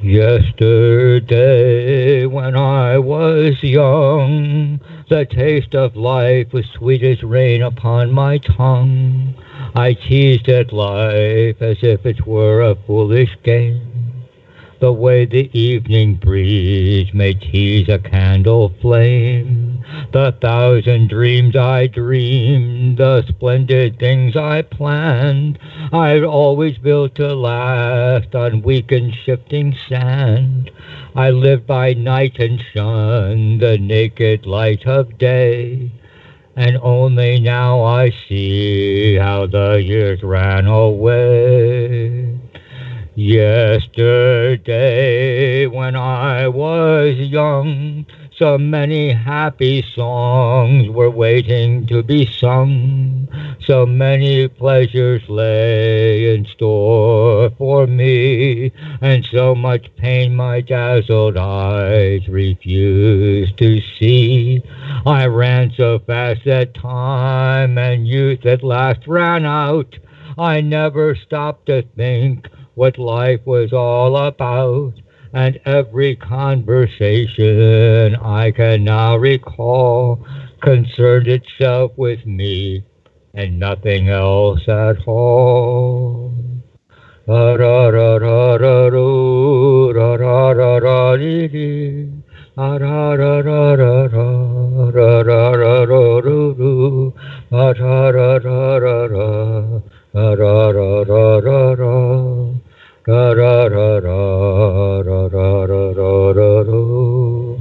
Yesterday, when I was young, the taste of life was sweet as rain upon my tongue. I teased at life as if it were a foolish game. The way the evening breeze may tease a candle flame. The thousand dreams I dreamed, the splendid things I planned, I'd always built to last on weak and shifting sand. I lived by night and shunned the naked light of day. And only now I see how the years ran away. Yesterday, when I was young, so many happy songs were waiting to be sung. So many pleasures lay in store for me, and so much pain my dazzled eyes refused to see. I ran so fast that time and youth at last ran out. I never stopped to think what life was all about, and every conversation I can now recall concerned itself with me and nothing else at all. Da da da da da do, da da da da dee dee. Da da da da da da da da da do do do. Da da da da da da da da da da da da. Da da da da da da da da da da.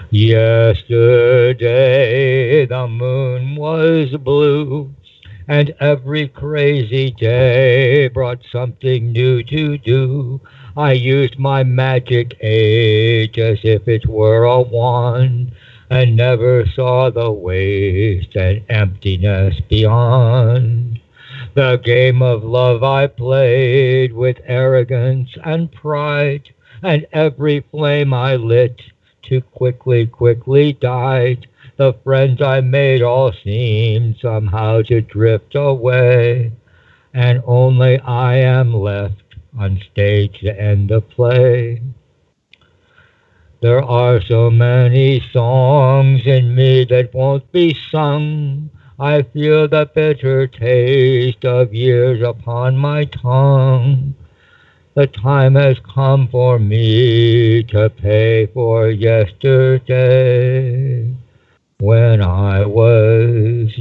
Yesterday the moon was blue, and every crazy day brought something new to do. I used my magic age as if it were a wand, and never saw the waste and emptiness beyond. The game of love I played with arrogance and pride, and every flame I lit too quickly died. The friends I made all seemed somehow to drift away, and only I am left on stage to end the play. There are so many songs in me that won't be sung. I feel the bitter taste of years upon my tongue. The time has come for me to pay for yesterday when I was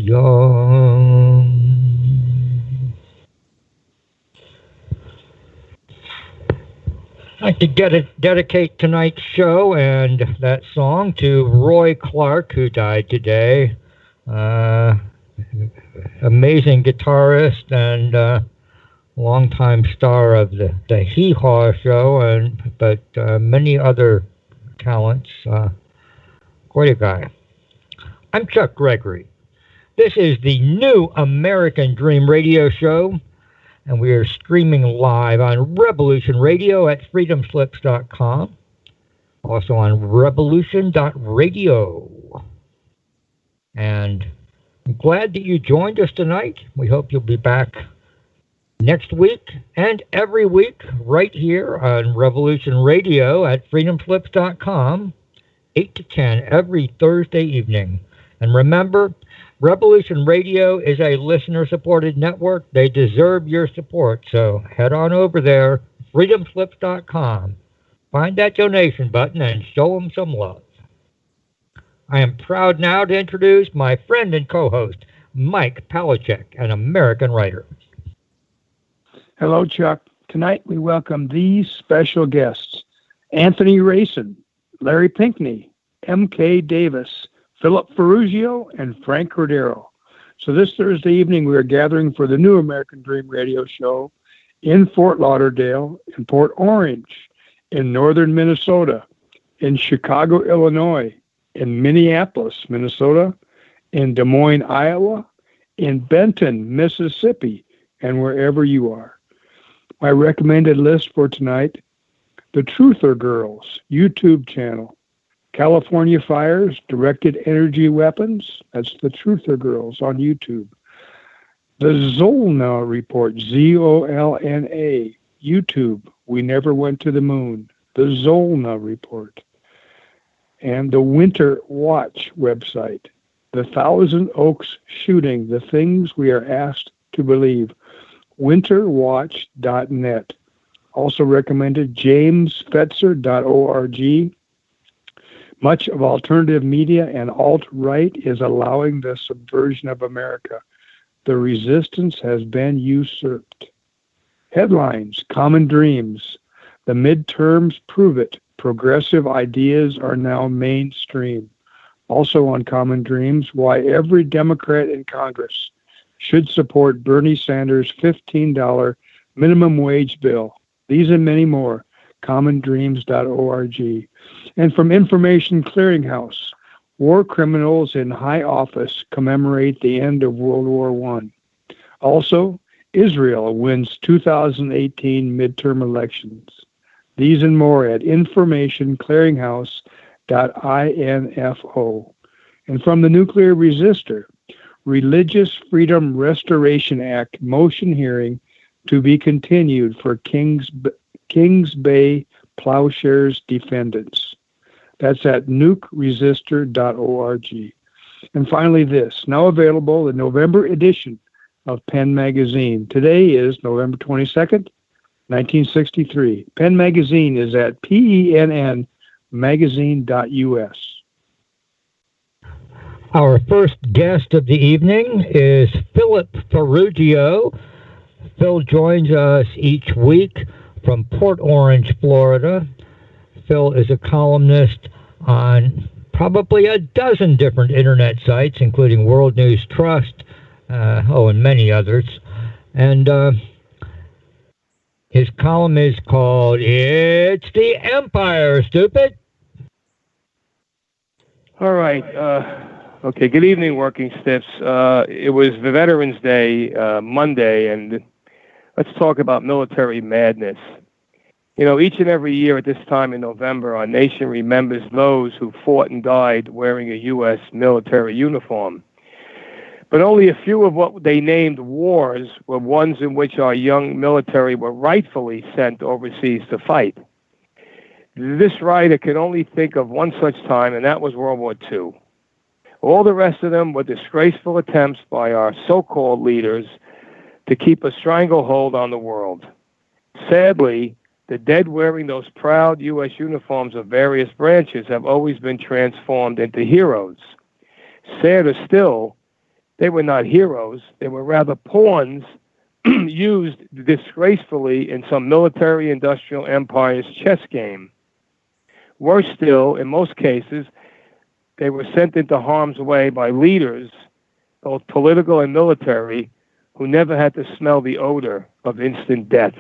young. I'd like to dedicate tonight's show and that song to Roy Clark, who died today. Amazing guitarist and longtime star of the Hee Haw show, but many other talents. Quite a guy. I'm Chuck Gregory. This is the new American Dream Radio Show, and we are streaming live on Revolution Radio at freedomslips.com, also on revolution.radio. And I'm glad that you joined us tonight. We hope you'll be back next week and every week right here on Revolution Radio at freedomslips.com, 8 to 10 every Thursday evening. And remember, Revolution Radio is a listener-supported network. They deserve your support, so head on over there, freedomslips.com. Find that donation button and show them some love. I am proud now to introduce my friend and co-host, Mike Palachek, an American writer. Hello, Chuck. Tonight we welcome these special guests: Anthony Rayson, Larry Pinkney, M.K. Davis, Philip Ferrugio, and Frank Cordero. So this Thursday evening, we are gathering for the new American Dream Radio Show in Fort Lauderdale, in Port Orange, in northern Minnesota, in Chicago, Illinois, in Minneapolis, Minnesota, in Des Moines, Iowa, in Benton, Mississippi, and wherever you are. My recommended list for tonight: the Truther Girls YouTube channel, California Fires, Directed Energy Weapons, that's the Truther Girls on YouTube. The Zolna Report, Zolna, YouTube, We Never Went to the Moon. the Zolna Report, and the Winter Watch website, the Thousand Oaks shooting, the things we are asked to believe, winterwatch.net. Also recommended jamesfetzer.org. Much of alternative media and alt-right is allowing the subversion of America. The resistance has been usurped. Headlines, Common Dreams. The midterms prove it. Progressive ideas are now mainstream. Also on Common Dreams, why every Democrat in Congress should support Bernie Sanders' $15 minimum wage bill. These and many more, commondreams.org. And from Information Clearinghouse, war criminals in high office commemorate the end of World War I. Also, Israel wins 2018 midterm elections. These and more at informationclearinghouse.info. And from the Nuclear Resistor, Religious Freedom Restoration Act motion hearing to be continued for Kings Bay Plowshares defendants. That's at nukeresistor.org. And finally this, now available, the November edition of Penn Magazine. Today is November 22nd, 1963. Penn Magazine is at pennmagazine.us. Our first guest of the evening is Philip Ferrugio. Phil joins us each week from Port Orange, Florida. Phil is a columnist on probably a dozen different internet sites, including World News Trust, and many others. And his column is called It's the Empire, Stupid. All right. Okay, good evening, Working Stiffs. It was the Veterans Day, Monday, and let's talk about military madness. You know, each and every year at this time in November, our nation remembers those who fought and died wearing a U.S. military uniform. But only a few of what they named wars were ones in which our young military were rightfully sent overseas to fight. This writer can only think of one such time, and that was World War II. All the rest of them were disgraceful attempts by our so-called leaders to keep a stranglehold on the world. Sadly, the dead wearing those proud U.S. uniforms of various branches have always been transformed into heroes. Sadder still, they were not heroes. They were rather pawns used disgracefully in some military-industrial empire's chess game. Worse still, in most cases, they were sent into harm's way by leaders, both political and military, who never had to smell the odor of instant death.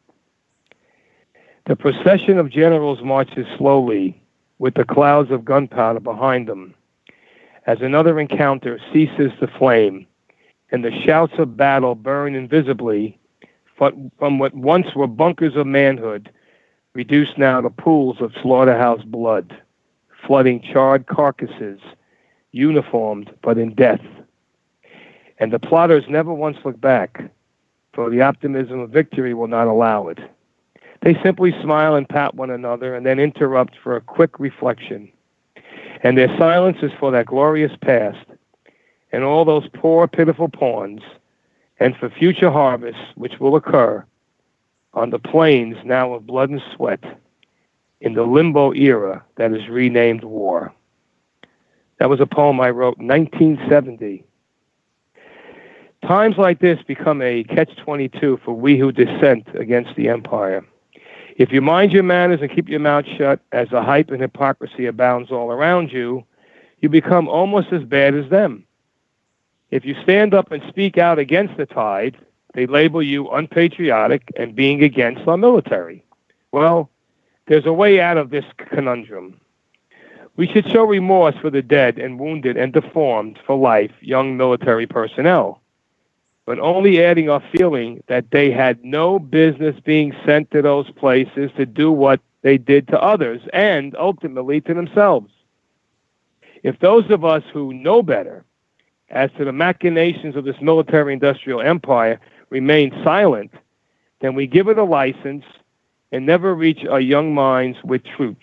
The procession of generals marches slowly, with the clouds of gunpowder behind them, as another encounter ceases to flame, and the shouts of battle burn invisibly from what once were bunkers of manhood, reduced now to pools of slaughterhouse blood, flooding charred carcasses, uniformed but in death. And the plotters never once look back, for the optimism of victory will not allow it. They simply smile and pat one another and then interrupt for a quick reflection. And their silence is for that glorious past and all those poor, pitiful pawns, and for future harvests which will occur on the plains now of blood and sweat in the limbo era that is renamed war. That was a poem I wrote in 1970. Times like this become a catch-22 for we who dissent against the empire. If you mind your manners and keep your mouth shut, as the hype and hypocrisy abounds all around you, you become almost as bad as them. If you stand up and speak out against the tide, they label you unpatriotic and being against our military. Well, there's a way out of this conundrum. We should show remorse for the dead and wounded and deformed for life young military personnel, but only adding our feeling that they had no business being sent to those places to do what they did to others and ultimately to themselves. If those of us who know better as to the machinations of this military-industrial empire remain silent, then we give it a license and never reach our young minds with truth.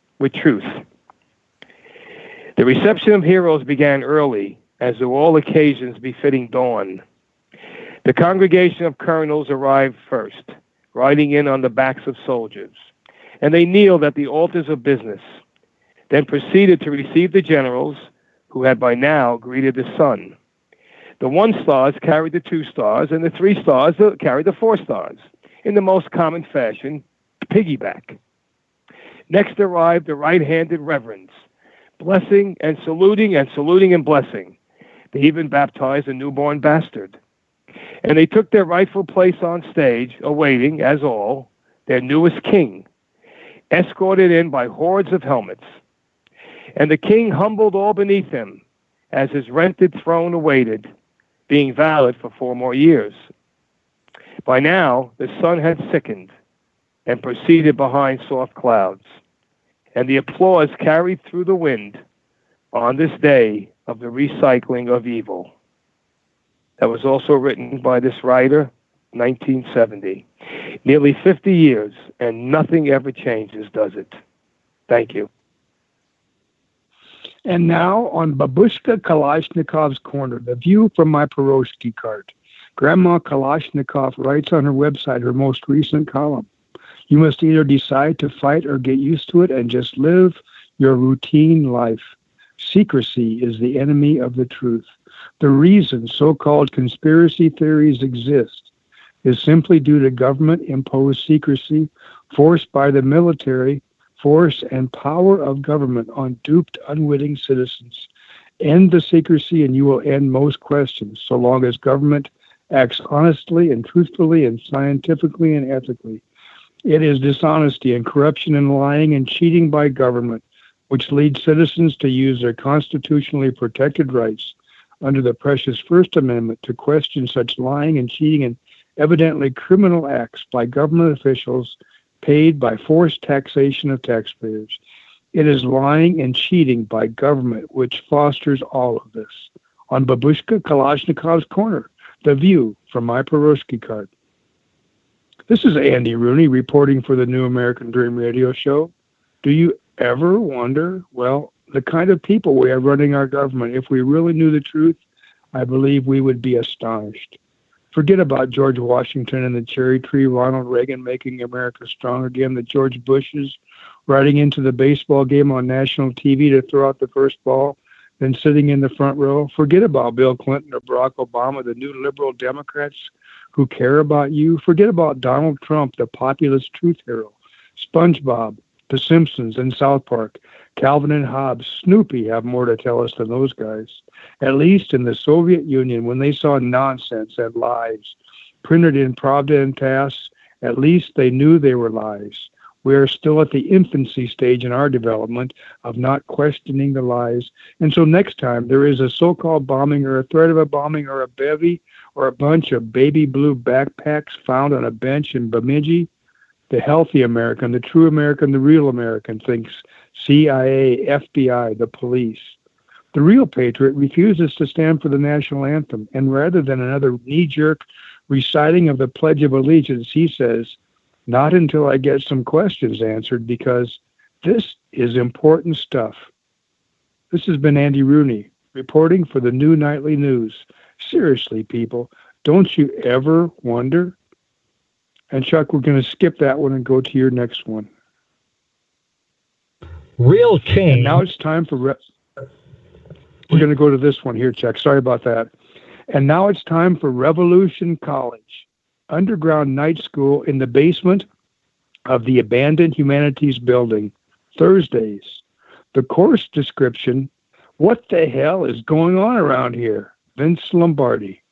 The reception of heroes began early, as do all occasions befitting dawn. The congregation of colonels arrived first, riding in on the backs of soldiers, and they kneeled at the altars of business, then proceeded to receive the generals, who had by now greeted the sun. The 1 stars carried the 2 stars, and the 3 stars carried the 4 stars, in the most common fashion, piggyback. Next arrived the right-handed reverends, blessing and saluting and blessing. They even baptized a newborn bastard. And they took their rightful place on stage, awaiting, as all, their newest king, escorted in by hordes of helmets. And the king humbled all beneath him, as his rented throne awaited, being valid for 4 more years. By now, the sun had sickened and proceeded behind soft clouds, and the applause carried through the wind on this day of the recycling of evil. That was also written by this writer, 1970. Nearly 50 years, and nothing ever changes, does it? Thank you. And now on Babushka Kalashnikov's Corner, the view from my Peroshki cart. Grandma Kalashnikov writes on her website her most recent column. You must either decide to fight or get used to it and just live your routine life. Secrecy is the enemy of the truth. The reason so-called conspiracy theories exist is simply due to government-imposed secrecy forced by the military, force and power of government on duped, unwitting citizens. End the secrecy and you will end most questions, so long as government acts honestly and truthfully and scientifically and ethically. It is dishonesty and corruption and lying and cheating by government which leads citizens to use their constitutionally protected rights under the precious First Amendment to question such lying and cheating and evidently criminal acts by government officials paid by forced taxation of taxpayers. It is lying and cheating by government which fosters all of this. On Babushka Kalashnikov's Corner, the view from my Peroshki cart. This is Andy Rooney reporting for the New American Dream radio show. Do you ever wonder, well, the kind of people we have running our government? If we really knew the truth, I believe we would be astonished. Forget about George Washington and the cherry tree, Ronald Reagan making America strong again, the George Bushes riding into the baseball game on national TV to throw out the first ball, then sitting in the front row. Forget about Bill Clinton or Barack Obama, the new liberal Democrats who care about you. Forget about Donald Trump, the populist truth hero, SpongeBob, The Simpsons, and South Park. Calvin and Hobbes, Snoopy have more to tell us than those guys. At least in the Soviet Union, when they saw nonsense and lies printed in Pravda and TASS, at least they knew they were lies. We are still at the infancy stage in our development of not questioning the lies. And so next time there is a so-called bombing or a threat of a bombing or a bevy or a bunch of baby blue backpacks found on a bench in Bemidji, the healthy American, the true American, the real American thinks CIA, FBI, the police. The real patriot refuses to stand for the national anthem, and rather than another knee-jerk reciting of the Pledge of Allegiance, he says, not until I get some questions answered, because this is important stuff. This has been Andy Rooney, reporting for the New Nightly News. Seriously, people, don't you ever wonder? And Chuck, we're going to skip that one and go to your next one. Real change. And now it's time for... We're going to go to this one here, Chuck. Sorry about that. And now it's time for Revolution College, underground night school in the basement of the abandoned humanities building, Thursdays. The course description, what the hell is going on around here? Vince Lombardi.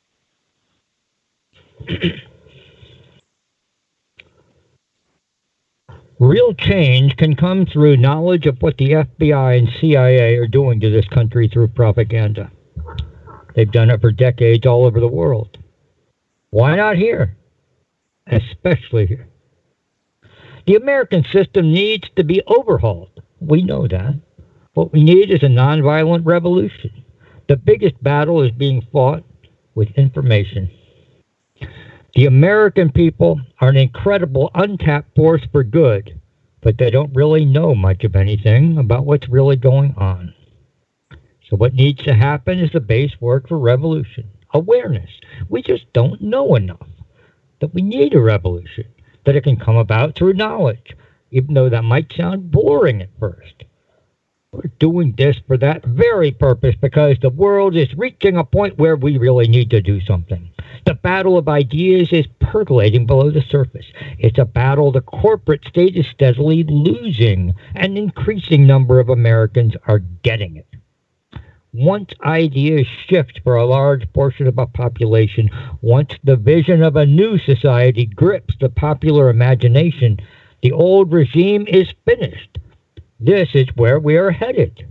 Real change can come through knowledge of what the FBI and CIA are doing to this country through propaganda. They've done it for decades all over the world. Why not here? Especially here. The American system needs to be overhauled. We know that. What we need is a nonviolent revolution. The biggest battle is being fought with information. The American people are an incredible untapped force for good, but they don't really know much of anything about what's really going on. So what needs to happen is the base work for revolution, awareness. We just don't know enough that we need a revolution, that it can come about through knowledge, even though that might sound boring at first. We're doing this for that very purpose because the world is reaching a point where we really need to do something. The battle of ideas is percolating below the surface. It's a battle the corporate state is steadily losing. An increasing number of Americans are getting it. Once ideas shift for a large portion of a population, once the vision of a new society grips the popular imagination, the old regime is finished. This is where we are headed.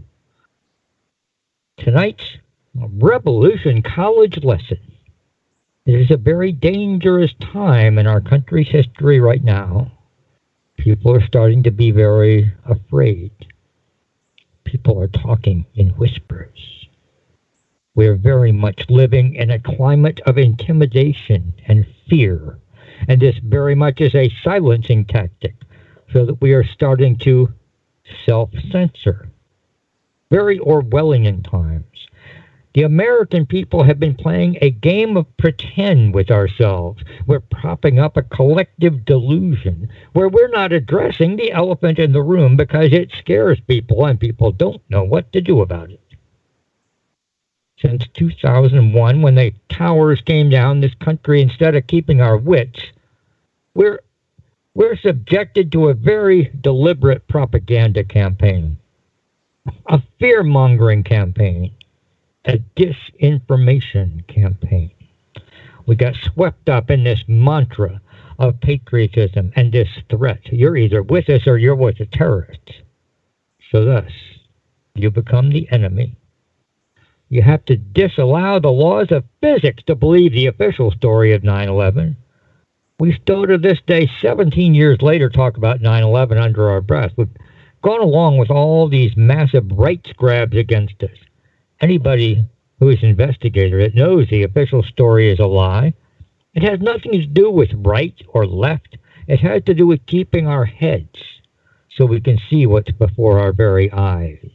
Tonight's Revolution College lesson. It is a very dangerous time in our country's history right now. People are starting to be very afraid. People are talking in whispers. We are very much living in a climate of intimidation and fear, and this very much is a silencing tactic, so that we are starting to self-censor. Very Orwellian times. The American people have been playing a game of pretend with ourselves. We're propping up a collective delusion where we're not addressing the elephant in the room because it scares people and people don't know what to do about it. Since 2001, when the towers came down, this country, instead of keeping our wits, we're subjected to a very deliberate propaganda campaign, a fear-mongering campaign, a disinformation campaign. We got swept up in this mantra of patriotism and this threat. You're either with us or you're with the terrorists. So thus, you become the enemy. You have to disallow the laws of physics to believe the official story of 9/11. We still to this day, 17 years later, talk about 9/11 under our breath. We've gone along with all these massive rights grabs against us. Anybody who is an investigator that knows the official story is a lie. It has nothing to do with right or left. It has to do with keeping our heads so we can see what's before our very eyes.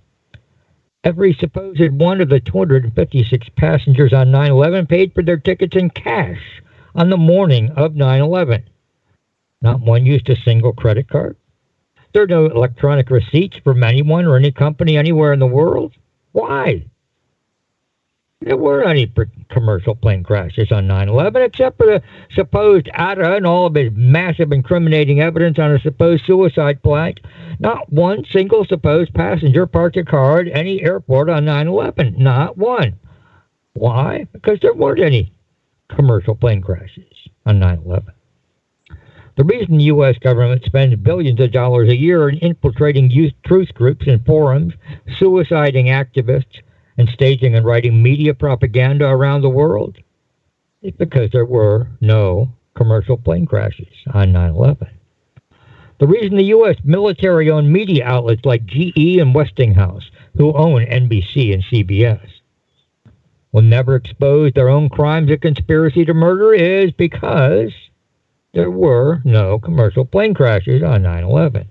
Every supposed one of the 256 passengers on 9/11 paid for their tickets in cash on the morning of 9/11. Not one used a single credit card. There are no electronic receipts from anyone or any company anywhere in the world. Why? There weren't any commercial plane crashes on 9/11 except for the supposed Atta and all of his massive incriminating evidence on a supposed suicide flight. Not one single supposed passenger parked a car at any airport on 9/11. Not one. Why? Because there weren't any commercial plane crashes on 9/11. The reason the U.S. government spends billions of dollars a year in infiltrating youth truth groups and forums, suiciding activists, and staging and writing media propaganda around the world is because there were no commercial plane crashes on 9/11. The reason the U.S. military-owned media outlets like GE and Westinghouse, who own NBC and CBS, will never expose their own crimes of conspiracy to murder is because there were no commercial plane crashes on 9/11.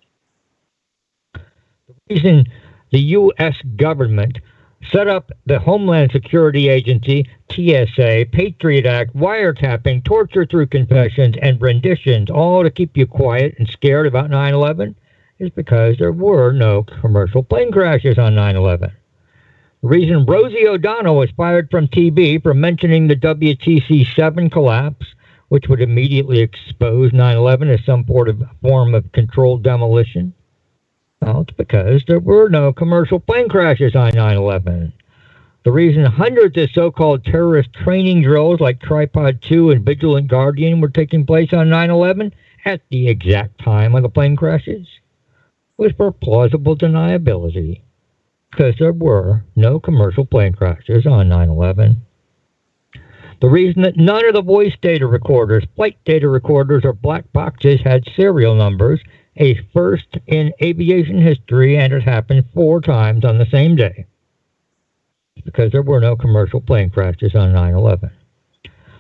The reason the U.S. government set up the Homeland Security Agency, TSA, Patriot Act, wiretapping, torture through confessions, and renditions, all to keep you quiet and scared about 9/11, is because there were no commercial plane crashes on 9/11. The reason Rosie O'Donnell was fired from TV for mentioning the WTC-7 collapse, which would immediately expose 9/11 as some form of controlled demolition, well, it's because there were no commercial plane crashes on 9/11. The reason hundreds of so-called terrorist training drills like Tripod 2 and Vigilant Guardian were taking place on 9/11 at the exact time of the plane crashes was for plausible deniability, because there were no commercial plane crashes on 9/11. The reason that none of the voice data recorders, flight data recorders, or black boxes had serial numbers, a first in aviation history, and it happened 4 times on the same day, because there were no commercial plane crashes on 9/11.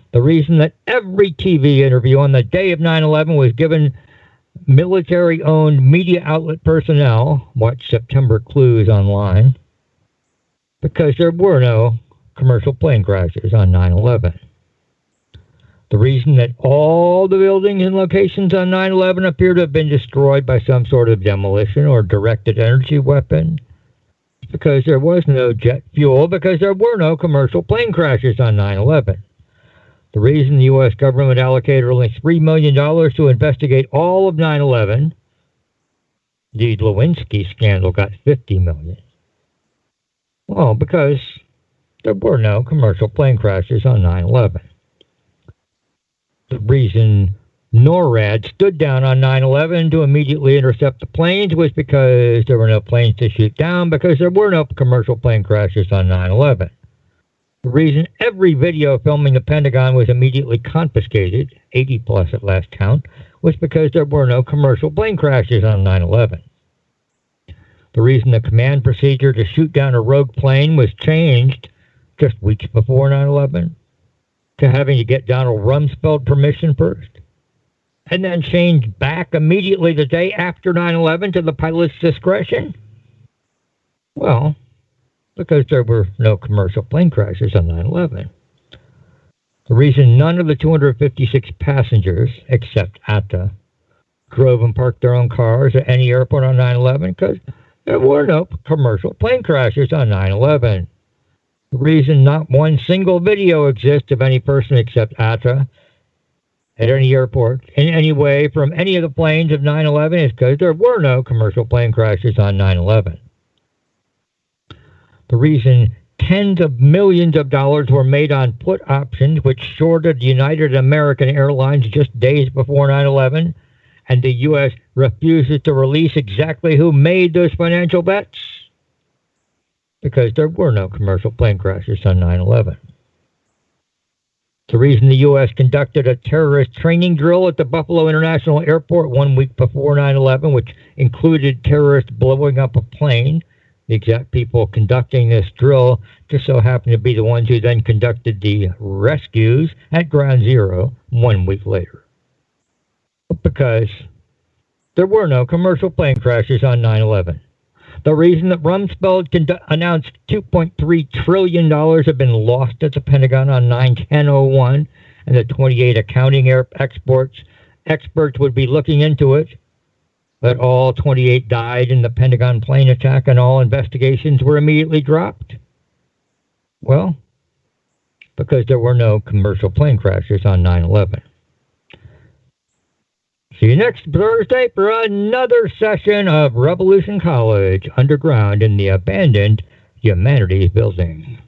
The reason that every TV interview on the day of 9/11 was given military-owned media outlet personnel, watch September Clues online, because there were no commercial plane crashes on 9/11. The reason that all the buildings and locations on 9/11 appear to have been destroyed by some sort of demolition or directed energy weapon is because there was no jet fuel, because there were no commercial plane crashes on 9/11. The reason the U.S. government allocated only $3 million to investigate all of 9/11, the Lewinsky scandal got $50 million. Well, because there were no commercial plane crashes on 9/11. The reason NORAD stood down on 9/11 to immediately intercept the planes was because there were no planes to shoot down, because there were no commercial plane crashes on 9/11. The reason every video filming the Pentagon was immediately confiscated, 80 plus at last count, was because there were no commercial plane crashes on 9/11. The reason the command procedure to shoot down a rogue plane was changed just weeks before 9/11 to having to get Donald Rumsfeld permission first, and then changed back immediately the day after 9/11 to the pilot's discretion? Well, because there were no commercial plane crashes on 9/11. The reason none of the 256 passengers, except Atta, drove and parked their own cars at any airport on 9/11, because there were no commercial plane crashes on 9/11. The reason not one single video exists of any person except Atta at any airport in any way from any of the planes of 9/11 is because there were no commercial plane crashes on 9/11. The reason tens of millions of dollars were made on put options which shorted United American Airlines just days before 9/11, and the U.S. refuses to release exactly who made those financial bets, because there were no commercial plane crashes on 9/11. The reason the U.S. conducted a terrorist training drill at the Buffalo International Airport 1 week before 9/11, which included terrorists blowing up a plane. The exact people conducting this drill just so happened to be the ones who then conducted the rescues at Ground Zero 1 week later. Because there were no commercial plane crashes on 9/11. The reason that Rumsfeld announced $2.3 trillion had been lost at the Pentagon on 9/10/01, and the 28 accounting experts would be looking into it, but all 28 died in the Pentagon plane attack and all investigations were immediately dropped? Well, because there were no commercial plane crashes on 9/11. See you next Thursday for another session of Revolution College underground in the abandoned Humanities Building.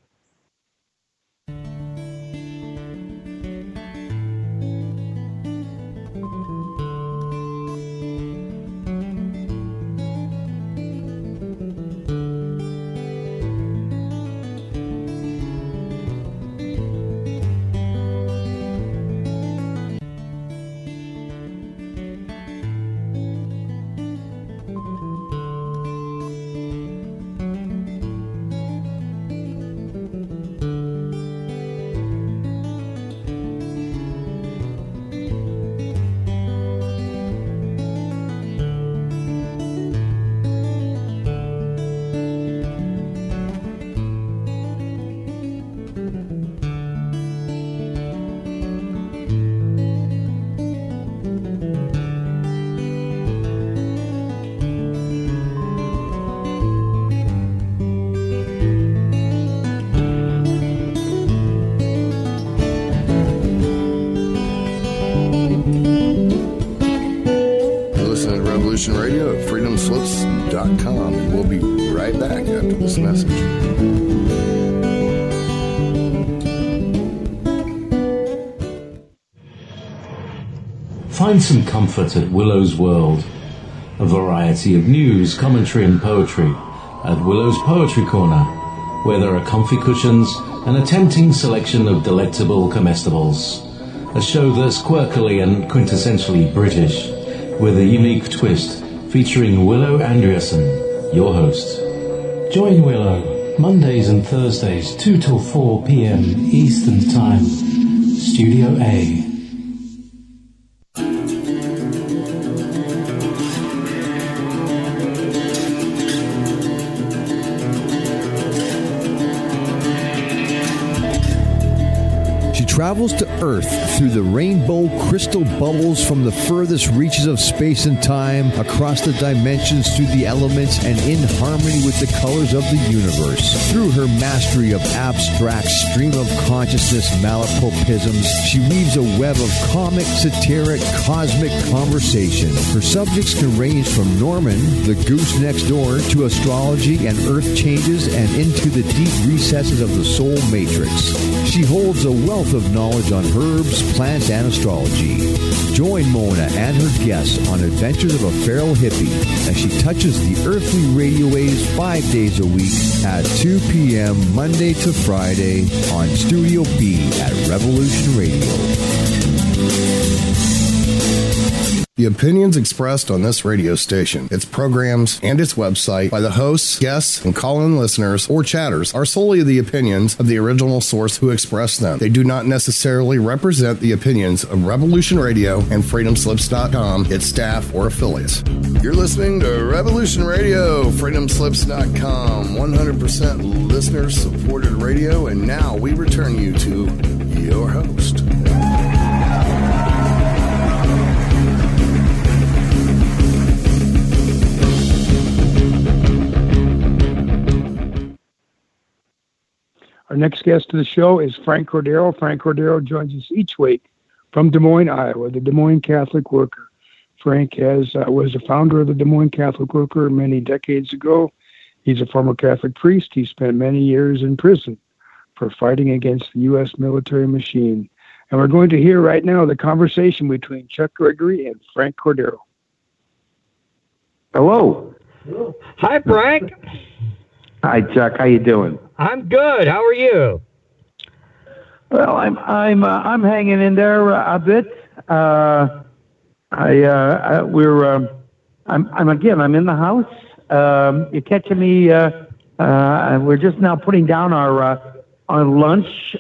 Radio at freedomslips.com, and we'll be right back after this message. Find some comfort at Willow's World. A variety of news, commentary and poetry at Willow's Poetry Corner, where there are comfy cushions and a tempting selection of delectable comestibles. A show that's quirkily and quintessentially British, with a unique twist, featuring Willow Andreasen, your host. Join Willow Mondays and Thursdays 2 till 4 p.m. Eastern Time Studio A. Travels to Earth through the rainbow crystal bubbles from the furthest reaches of space and time, across the dimensions, through the elements, and in harmony with the colors of the universe. Through her mastery of abstract stream of consciousness malapropisms, she weaves a web of comic, satiric, cosmic conversation. Her subjects can range from Norman, the goose next door, to astrology and earth changes, and into the deep recesses of the soul matrix. She holds a wealth of knowledge on herbs, plants, and astrology. Join Mona and her guests on Adventures of a Feral Hippie as she touches the earthly radio waves 5 days a week at 2 p.m. Monday to Friday on Studio B at Revolution Radio. The opinions expressed on this radio station, its programs, and its website by the hosts, guests, and call-in listeners or chatters are solely the opinions of the original source who expressed them. They do not necessarily represent the opinions of Revolution Radio and FreedomSlips.com, its staff, or affiliates. You're listening to Revolution Radio, FreedomSlips.com, 100% listener-supported radio, and now we return you to your host. Our next guest to the show is Frank Cordero. Frank Cordero joins us each week from Des Moines, Iowa, the Des Moines Catholic Worker. Frank was a founder of the Des Moines Catholic Worker many decades ago. He's a former Catholic priest. He spent many years in prison for fighting against the U.S. military machine. And we're going to hear right now the conversation between Chuck Gregory and Frank Cordero. Hello. Hi, Frank. Hi, Chuck. How you doing? I'm good. How are you? Well, I'm hanging in there a bit. I'm in the house. You're catching me. We're just now putting down our lunch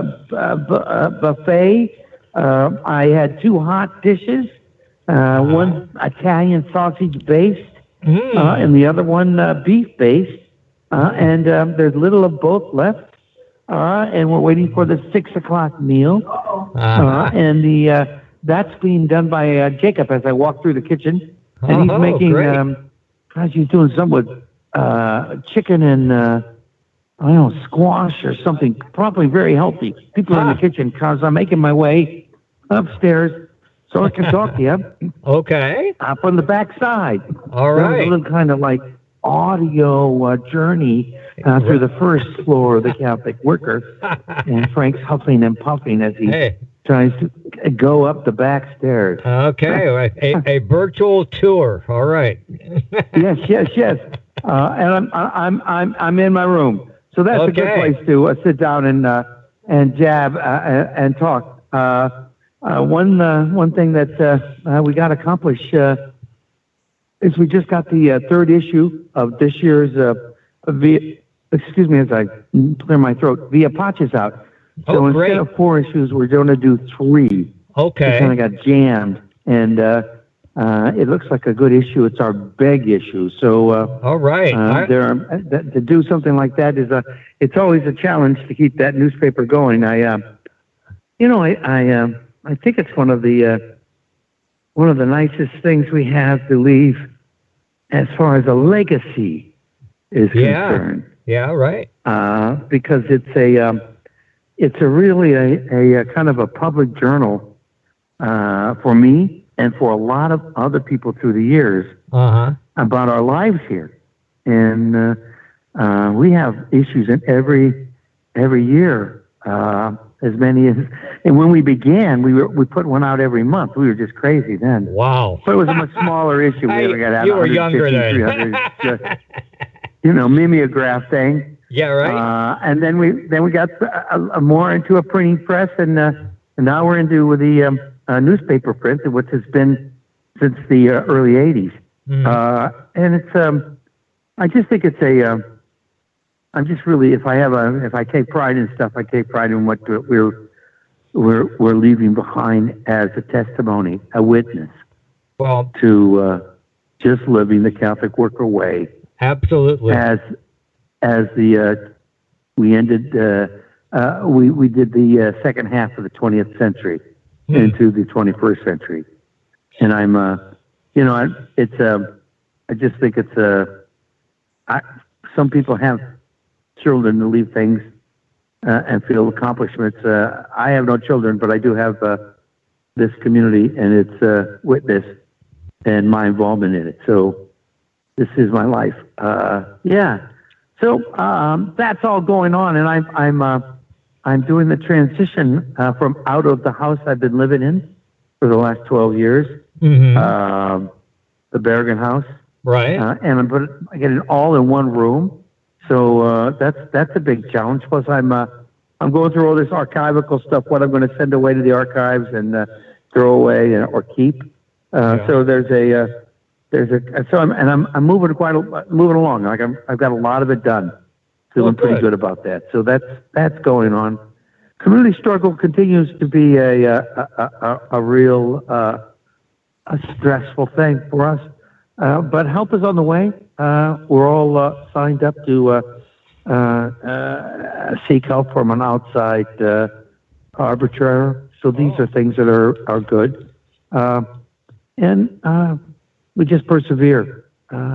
buffet. I had 2 hot dishes. One Italian sausage based, and the other one beef based. And there's little of both left, and we're waiting for the 6:00 meal. And that's being done by Jacob as I walk through the kitchen, and he's making. He's doing some with chicken and I don't know, squash or something. Probably very healthy. People are in the kitchen because I'm making my way upstairs so I can talk to you. Okay. From the back side. All right. A little kind of like audio journey through the first floor of the Catholic Worker, and Frank's huffing and puffing as he tries to go up the back stairs. Okay, a virtual tour. All right. yes. And I'm in my room, so that's a good place to sit down and jab and talk. One thing that we got accomplished. Is we just got the 3rd issue of this year's excuse me as I clear my throat, Via Pacis out. So instead of 4 issues, we're going to do 3. Okay. We kind of got jammed, and it looks like a good issue. It's our beg issue. So all right. To do something like that is it's always a challenge to keep that newspaper going. I think it's one of the nicest things we have to leave as far as a legacy is concerned. Yeah, right. Because it's a really a kind of a public journal for me and for a lot of other people through the years about our lives here. And we have issues in every year. As many as, and when we began, we put one out every month. We were just crazy then. Wow! But it was a much smaller issue. We got out. You were younger then. Mimeograph thing. Yeah, right. And then we got more into a printing press, and now we're into the newspaper print, which has been since the early '80s. And it's I just think it's I'm just really, if I take pride in stuff, I take pride in what we're we're leaving behind as a testimony, a witness, well, to just living the Catholic worker way. Absolutely. As the we ended, we did the second half of the 20th century into the 21st century, and I'm, it's I just think it's some people have children to leave things and feel accomplishments. I have no children, but I do have this community and its witness and my involvement in it. So this is my life. Yeah. So that's all going on, and I'm doing the transition from out of the house I've been living in for the last 12 years, the Berrigan house, right? And I get it all in one room. So that's a big challenge. Plus, I'm going through all this archival stuff. What I'm going to send away to the archives and throw away or keep. So I'm moving along. Like I've got a lot of it done. Feeling pretty good about that. So that's going on. Community struggle continues to be a real a stressful thing for us. But help is on the way. We're all signed up to seek help from an outside arbitrator. So these are things that are good. And we just persevere.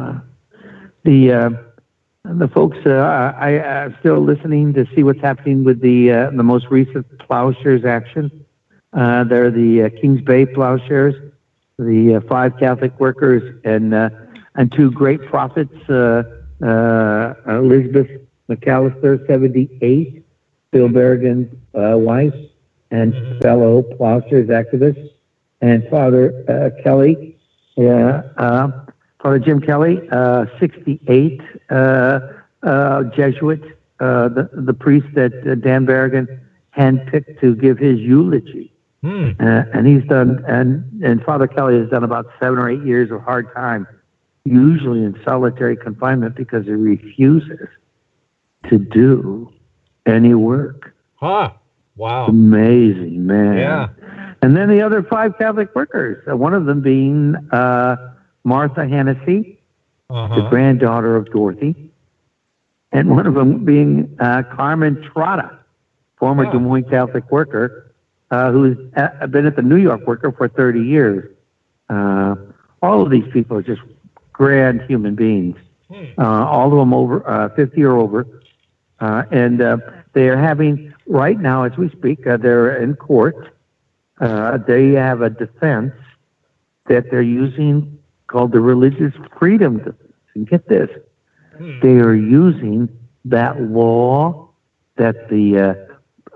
The folks, I'm still listening to see what's happening with the most recent Plowshares action. They're the Kings Bay Plowshares, the 5 Catholic workers, and 2 great prophets, Elizabeth McAllister, 78, Bill Berrigan's wife, and fellow Plowshares activist, and Father Kelly, Father Jim Kelly, 68, Jesuit, the priest that Dan Berrigan handpicked to give his eulogy. And he's done, and Father Kelly has done about 7 or 8 years of hard time, usually in solitary confinement because he refuses to do any work. Wow. Amazing, man. Yeah. And then the other 5 Catholic workers, one of them being Martha Hennessy, the granddaughter of Dorothy, and one of them being Carmen Trotta, former Des Moines Catholic worker, who's been at the New York Worker for 30 years. All of these people are just grand human beings, all of them over 50 or over. And they are having, right now as we speak, they're in court. They have a defense that they're using called the Religious Freedom Defense. And get this, they are using that law that the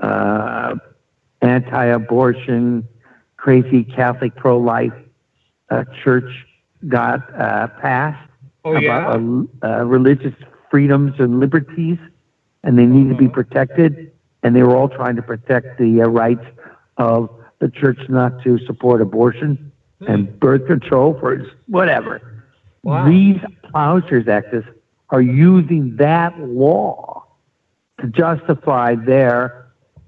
anti-abortion, crazy Catholic pro-life church got passed about religious freedoms and liberties, and they need to be protected. And they were all trying to protect the rights of the church not to support abortion and birth control for whatever. Wow. These Plowshares activists are using that law to justify their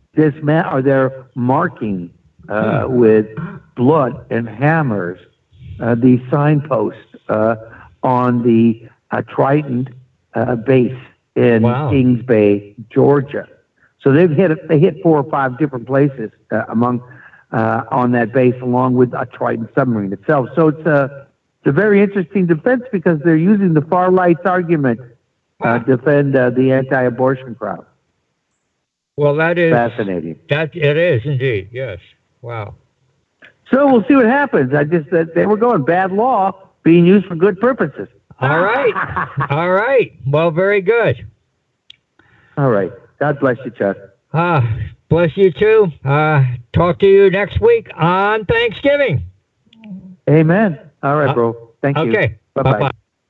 marking with blood and hammers these signposts on the Triton base in Kings Bay, Georgia. So they hit 4 or 5 different places on that base, along with a Triton submarine itself. So it's a very interesting defense because they're using the far right's argument to defend the anti-abortion crowd. Well, that is fascinating. It is indeed. Yes. Wow. So we'll see what happens. I just they were going bad law being used for good purposes. All right. All right. Well, very good. All right. God bless you, Chuck. Bless you too. Talk to you next week on Thanksgiving. Amen. All right, bro. Thank you. Okay. Bye-bye.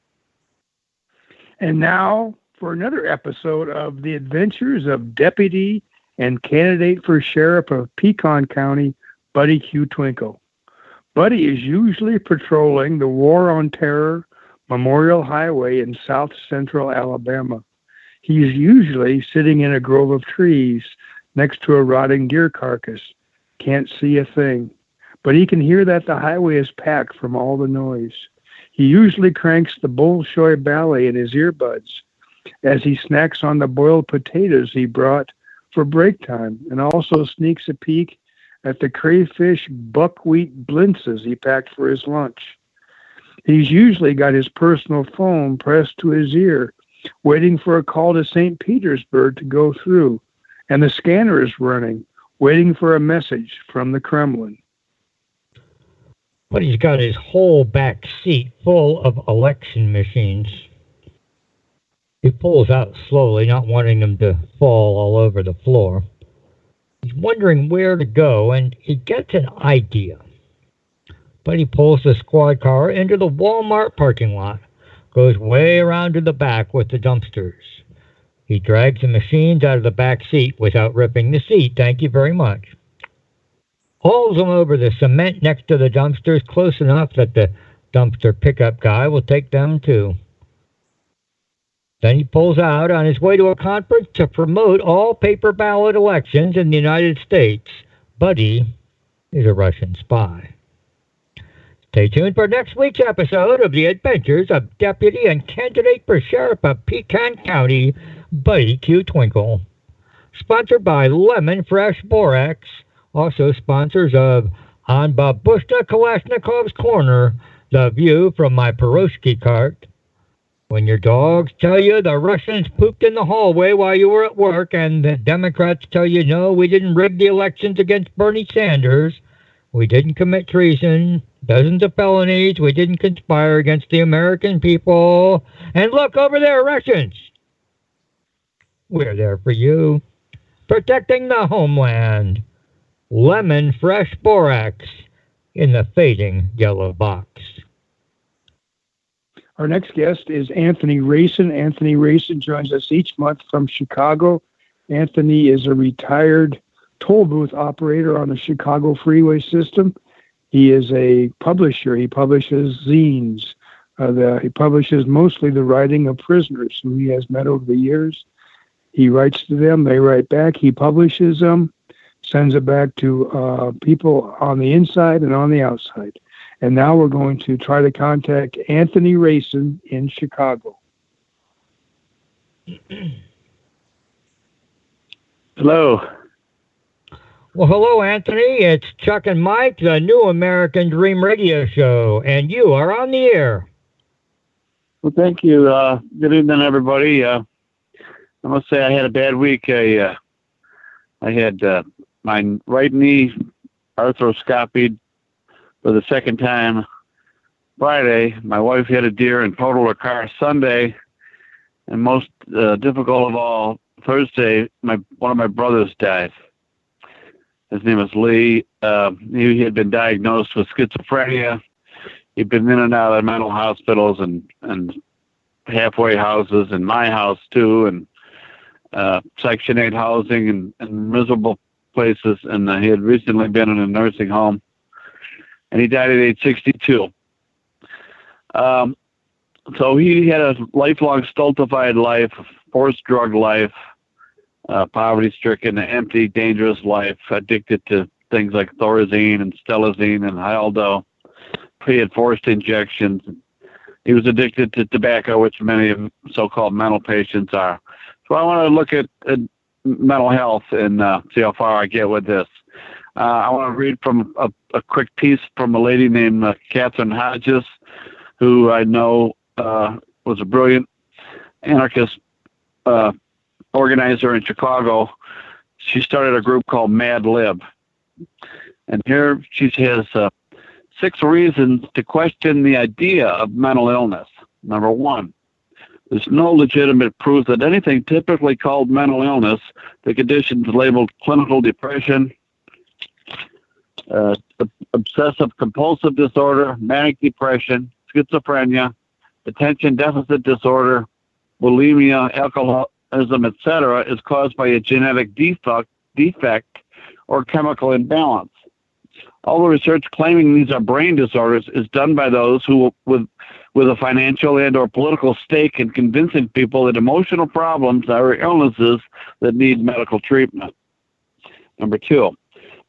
And now for another episode of The Adventures of Deputy and Candidate for Sheriff of Pecan County, Buddy Q. Twinkle. Buddy is usually patrolling the War on Terror Memorial Highway in south central Alabama. He's usually sitting in a grove of trees next to a rotting deer carcass, can't see a thing, but he can hear that the highway is packed from all the noise. He usually cranks the Bolshoi Ballet in his earbuds as he snacks on the boiled potatoes he brought for break time, and also sneaks a peek at the crayfish buckwheat blintzes he packed for his lunch. He's usually got his personal phone pressed to his ear, waiting for a call to St. Petersburg to go through, and the scanner is running, waiting for a message from the Kremlin. But he's got his whole back seat full of election machines. He pulls out slowly, not wanting them to fall all over the floor. He's wondering where to go, and he gets an idea. But he pulls the squad car into the Walmart parking lot, goes way around to the back with the dumpsters. He drags the machines out of the back seat without ripping the seat, thank you very much. Hauls them over the cement next to the dumpsters close enough that the dumpster pickup guy will take them too. Then he pulls out on his way to a conference to promote all paper ballot elections in the United States. Buddy is a Russian spy. Stay tuned for next week's episode of The Adventures of Deputy and Candidate for Sheriff of Pecan County, Buddy Q. Twinkle. Sponsored by Lemon Fresh Borax, also sponsors of On Babushka Kalashnikov's Corner, The View from My Piroshki Cart. When your dogs tell you the Russians pooped in the hallway while you were at work, and the Democrats tell you, no, we didn't rig the elections against Bernie Sanders, we didn't commit treason, dozens of felonies, we didn't conspire against the American people, and look over there, Russians! We're there for you, protecting the homeland. Lemon Fresh Borax in the fading yellow box. Our next guest is Anthony Racin. Anthony Racin joins us each month from Chicago. Anthony is a retired toll booth operator on the Chicago freeway system. He is a publisher. He publishes zines. He publishes mostly the writing of prisoners who he has met over the years. He writes to them. They write back. He publishes them, sends it back to people on the inside and on the outside. And now we're going to try to contact Anthony Racin in Chicago. Hello. Well, hello, Anthony. It's Chuck and Mike, the New American Dream Radio Show, and you are on the air. Well, thank you. Good evening, everybody. I must say I had a bad week. I had my right knee arthroscopied for the second time Friday. My wife hit a deer and totaled her car Sunday. And most difficult of all, Thursday, one of my brothers died. His name is Lee. He had been diagnosed with schizophrenia. He'd been in and out of mental hospitals and halfway houses, and my house too, and Section 8 housing and miserable places. And he had recently been in a nursing home. And he died at age 62. So he had a lifelong stultified life, forced drug life, poverty-stricken, empty, dangerous life, addicted to things like Thorazine and Stelazine and Haldol. He had forced injections. He was addicted to tobacco, which many of so-called mental patients are. So I want to look at mental health and see how far I get with this. I want to read from a quick piece from a lady named Catherine Hodges, who I know was a brilliant anarchist organizer in Chicago. She started a group called Mad Lib. And here she has 6 reasons to question the idea of mental illness. Number 1, there's no legitimate proof that anything typically called mental illness, the conditions labeled clinical depression, obsessive compulsive disorder, manic depression, schizophrenia, attention deficit disorder, bulimia, alcoholism, etc., is caused by a genetic defect or chemical imbalance. All the research claiming these are brain disorders is done by those who, with a financial and or political stake in convincing people that emotional problems are illnesses that need medical treatment. Number 2,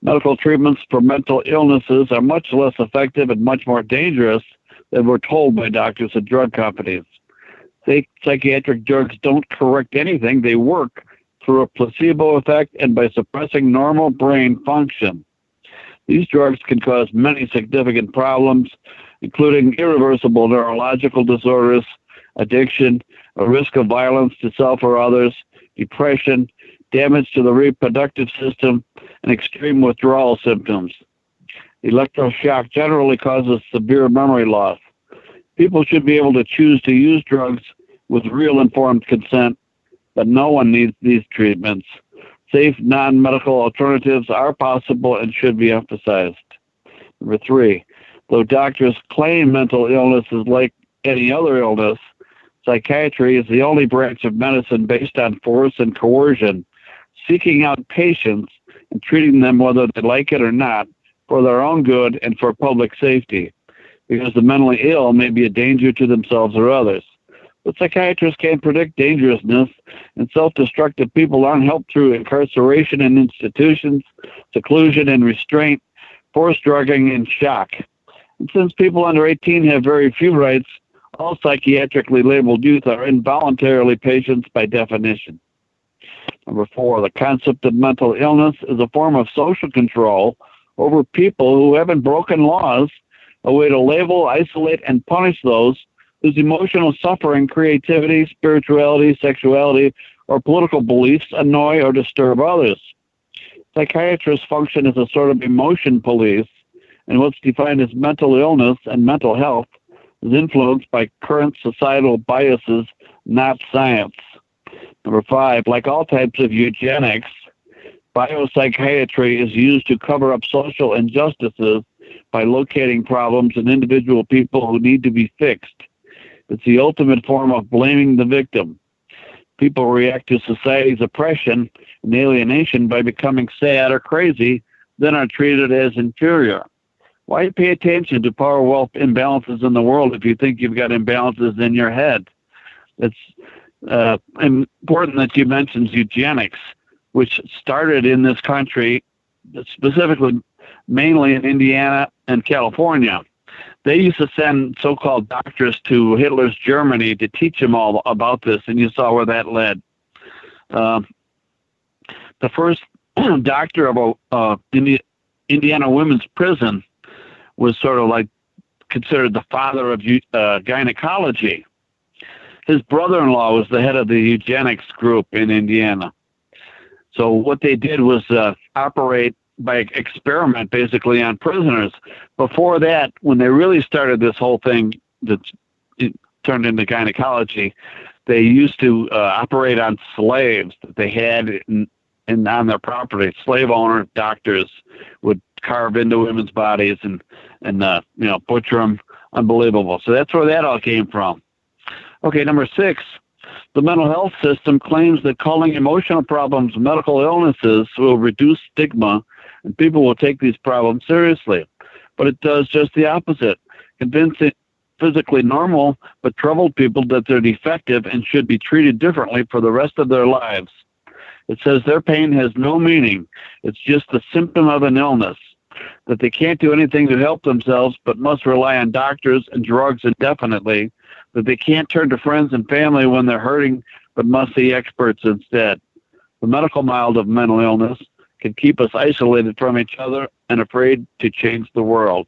Medical treatments for mental illnesses are much less effective and much more dangerous than we're told by doctors and drug companies. Psychiatric drugs don't correct anything. They work through a placebo effect and by suppressing normal brain function. These drugs can cause many significant problems, including irreversible neurological disorders, addiction, a risk of violence to self or others, depression, damage to the reproductive system, and extreme withdrawal symptoms. Electroshock generally causes severe memory loss. People should be able to choose to use drugs with real informed consent, but no one needs these treatments. Safe non-medical alternatives are possible and should be emphasized. Number 3, though doctors claim mental illness is like any other illness, psychiatry is the only branch of medicine based on force and coercion, seeking out patients and treating them whether they like it or not for their own good and for public safety, because the mentally ill may be a danger to themselves or others. But psychiatrists can't predict dangerousness, and self-destructive people aren't helped through incarceration in institutions, seclusion and restraint, forced drugging, and shock. And since people under 18 have very few rights, all psychiatrically labeled youth are involuntarily patients by definition. Number 4, the concept of mental illness is a form of social control over people who haven't broken laws, a way to label, isolate, and punish those whose emotional suffering, creativity, spirituality, sexuality, or political beliefs annoy or disturb others. Psychiatrists function as a sort of emotion police, and what's defined as mental illness and mental health is influenced by current societal biases, not science. Number 5, like all types of eugenics, biopsychiatry is used to cover up social injustices by locating problems in individual people who need to be fixed. It's the ultimate form of blaming the victim. People react to society's oppression and alienation by becoming sad or crazy, then are treated as inferior. Why pay attention to power wealth imbalances in the world if you think you've got imbalances in your head? It's important that you mentioned eugenics, which started in this country, specifically mainly in Indiana and California. They used to send so-called doctors to Hitler's Germany to teach them all about this, and you saw where that led. The first doctor of Indiana women's prison was sort of like considered the father of gynecology. His brother-in-law was the head of the eugenics group in Indiana. So what they did was operate by experiment, basically, on prisoners. Before that, when they really started this whole thing that turned into gynecology, they used to operate on slaves that they had on their property. Slave owner doctors would carve into women's bodies and butcher them. Unbelievable. So that's where that all came from. Okay, number 6. The mental health system claims that calling emotional problems medical illnesses will reduce stigma and people will take these problems seriously. But it does just the opposite, convincing physically normal but troubled people that they're defective and should be treated differently for the rest of their lives. It says their pain has no meaning. It's just the symptom of an illness, that they can't do anything to help themselves but must rely on doctors and drugs indefinitely, that they can't turn to friends and family when they're hurting but must see experts instead. The medical mild of mental illness can keep us isolated from each other and afraid to change the world.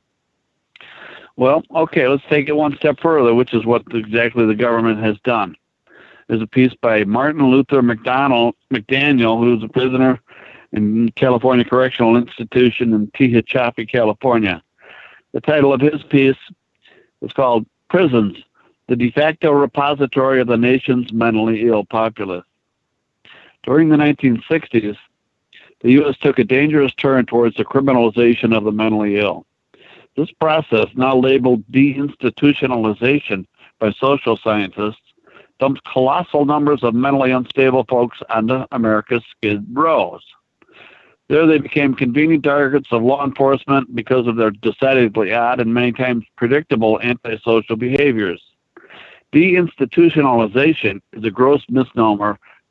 Well, okay, let's take it one step further, which is what exactly the government has done. There's a piece by Martin Luther McDaniel, who's a prisoner in California Correctional Institution in Tehachapi, California. The title of his piece is called Prisons, the de facto repository of the nation's mentally ill populace. During the 1960s, the U.S. took a dangerous turn towards the criminalization of the mentally ill. This process, now labeled deinstitutionalization by social scientists, dumps colossal numbers of mentally unstable folks onto America's skid rows. There they became convenient targets of law enforcement because of their decidedly odd and many times predictable antisocial behaviors. Deinstitutionalization is a gross misnomer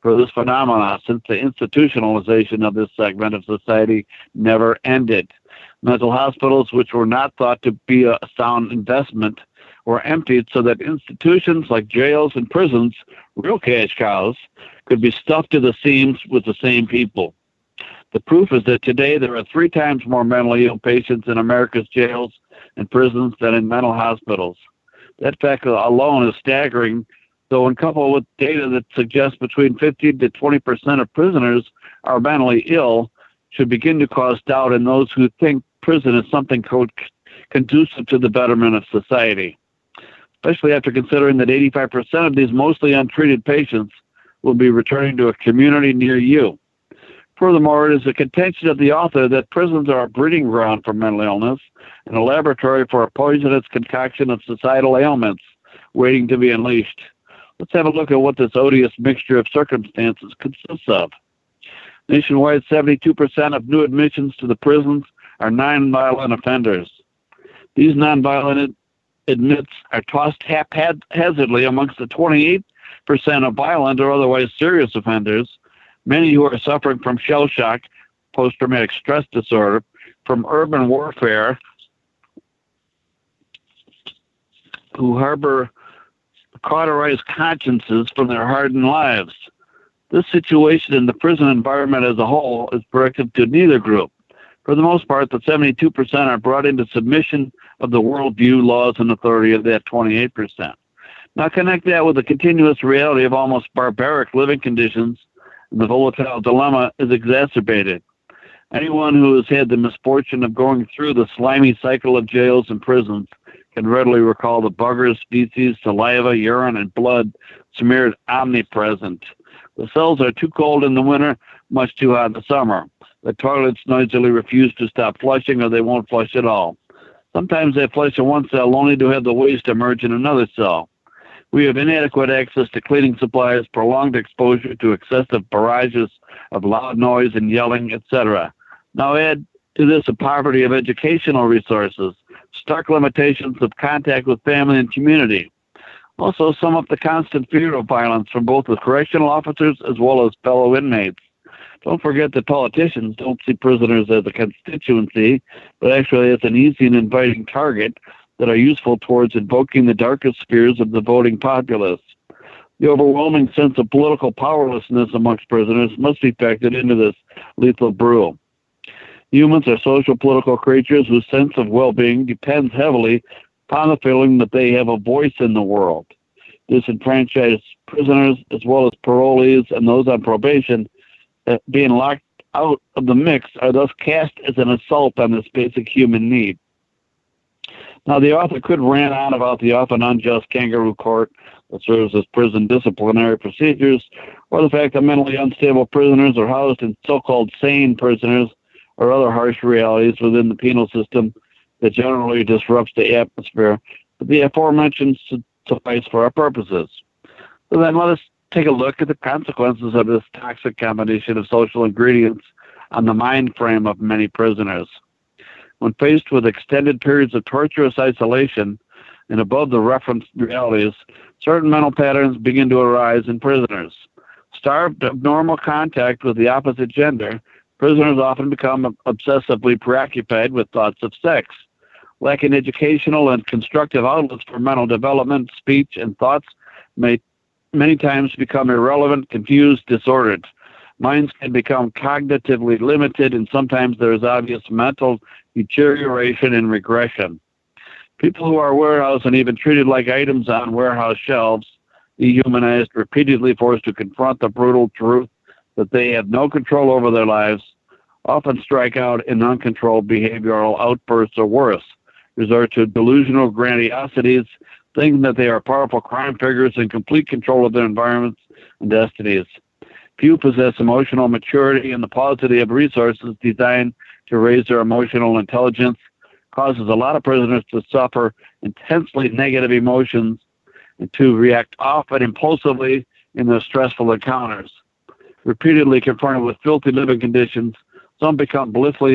for this phenomenon, since the institutionalization of this segment of society never ended. Mental hospitals, which were not thought to be a sound investment, were emptied so that institutions like jails and prisons, real cash cows, could be stuffed to the seams with the same people. The proof is that today there are 3 times more mentally ill patients in America's jails and prisons than in mental hospitals. That fact alone is staggering, though when coupled with data that suggests between 15 to 20% of prisoners are mentally ill, should begin to cause doubt in those who think prison is something conducive to the betterment of society, especially after considering that 85% of these mostly untreated patients will be returning to a community near you. Furthermore, it is the contention of the author that prisons are a breeding ground for mental illness and a laboratory for a poisonous concoction of societal ailments waiting to be unleashed. Let's have a look at what this odious mixture of circumstances consists of. Nationwide, 72% of new admissions to the prisons are nonviolent offenders. These nonviolent admits are tossed haphazardly amongst the 28% of violent or otherwise serious offenders, many who are suffering from shell shock, post-traumatic stress disorder, from urban warfare, who harbor cauterized consciences from their hardened lives. This situation in the prison environment as a whole is directed to neither group. For the most part, the 72% are brought into submission of the worldview, laws, and authority of that 28%. Now connect that with the continuous reality of almost barbaric living conditions, and the volatile dilemma is exacerbated. Anyone who has had the misfortune of going through the slimy cycle of jails and prisons can readily recall the buggers, feces, saliva, urine, and blood smeared omnipresent. The cells are too cold in the winter, much too hot in the summer. The toilets noisily refuse to stop flushing, or they won't flush at all. Sometimes they flush in one cell only to have the waste emerge in another cell. We have inadequate access to cleaning supplies, prolonged exposure to excessive barrages of loud noise and yelling, etc. Now add to this a poverty of educational resources, stark limitations of contact with family and community. Also, sum up the constant fear of violence from both the correctional officers as well as fellow inmates. Don't forget that politicians don't see prisoners as a constituency, but actually as an easy and inviting target that are useful towards invoking the darkest fears of the voting populace. The overwhelming sense of political powerlessness amongst prisoners must be factored into this lethal brew. Humans are social political creatures whose sense of well-being depends heavily upon the feeling that they have a voice in the world. Disenfranchised prisoners, as well as parolees and those on probation, being locked out of the mix, are thus cast as an assault on this basic human need. Now, the author could rant on about the often unjust kangaroo court that serves as prison disciplinary procedures, or the fact that mentally unstable prisoners are housed in so-called sane prisoners, or other harsh realities within the penal system that generally disrupts the atmosphere. But the aforementioned suffice for our purposes. So then let us take a look at the consequences of this toxic combination of social ingredients on the mind frame of many prisoners. When faced with extended periods of torturous isolation and above the referenced realities, certain mental patterns begin to arise in prisoners. Starved of normal contact with the opposite gender, prisoners often become obsessively preoccupied with thoughts of sex. Lacking educational and constructive outlets for mental development, speech, and thoughts may many times become irrelevant, confused, disordered. Minds can become cognitively limited, and sometimes there is obvious mental deterioration and regression. People who are warehoused and even treated like items on warehouse shelves, dehumanized, repeatedly forced to confront the brutal truth that they have no control over their lives, often strike out in uncontrolled behavioral outbursts or worse, resort to delusional grandiosities, thinking that they are powerful crime figures in complete control of their environments and destinies. Few possess emotional maturity, and the paucity of resources designed to raise their emotional intelligence causes a lot of prisoners to suffer intensely negative emotions and to react often impulsively in their stressful encounters. Repeatedly confronted with filthy living conditions, some become blissfully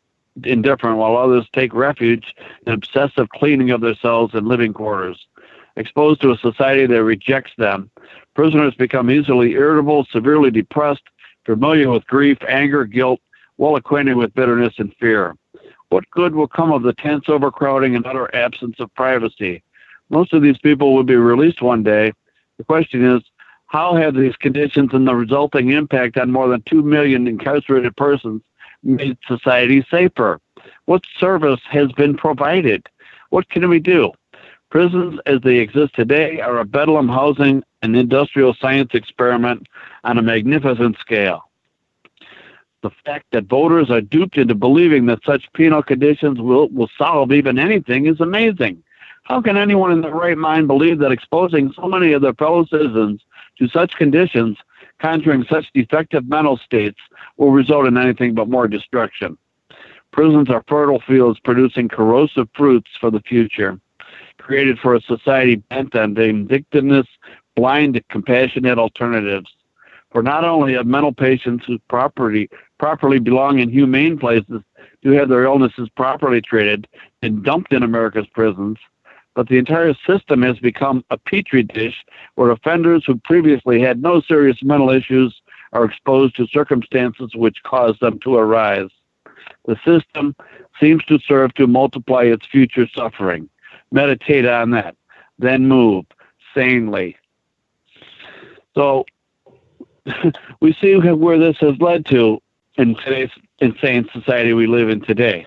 indifferent, while others take refuge in obsessive cleaning of their cells and living quarters. exposed to a society that rejects them. Prisoners become easily irritable, severely depressed, familiar with grief, anger, guilt, well acquainted with bitterness and fear. What good will come of the tense overcrowding and utter absence of privacy? Most of these people will be released one day. The question is, how have these conditions and the resulting impact on more than 2 million incarcerated persons made society safer? What service has been provided? What can we do? Prisons as they exist today are a bedlam housing and industrial science experiment on a magnificent scale. The fact that voters are duped into believing that such penal conditions will solve even anything is amazing. How can anyone in their right mind believe that exposing so many of their fellow citizens to such conditions, conjuring such defective mental states, will result in anything but more destruction? Prisons are fertile fields producing corrosive fruits for the future, created for a society bent on vindictiveness, blind to compassionate alternatives. For not only have mental patients whose properly belong in humane places to have their illnesses properly treated and dumped in America's prisons, but the entire system has become a petri dish where offenders who previously had no serious mental issues are exposed to circumstances which cause them to arise. The system seems to serve to multiply its future suffering. Meditate on that, then move sanely. So we see where this has led to in today's insane society we live in today.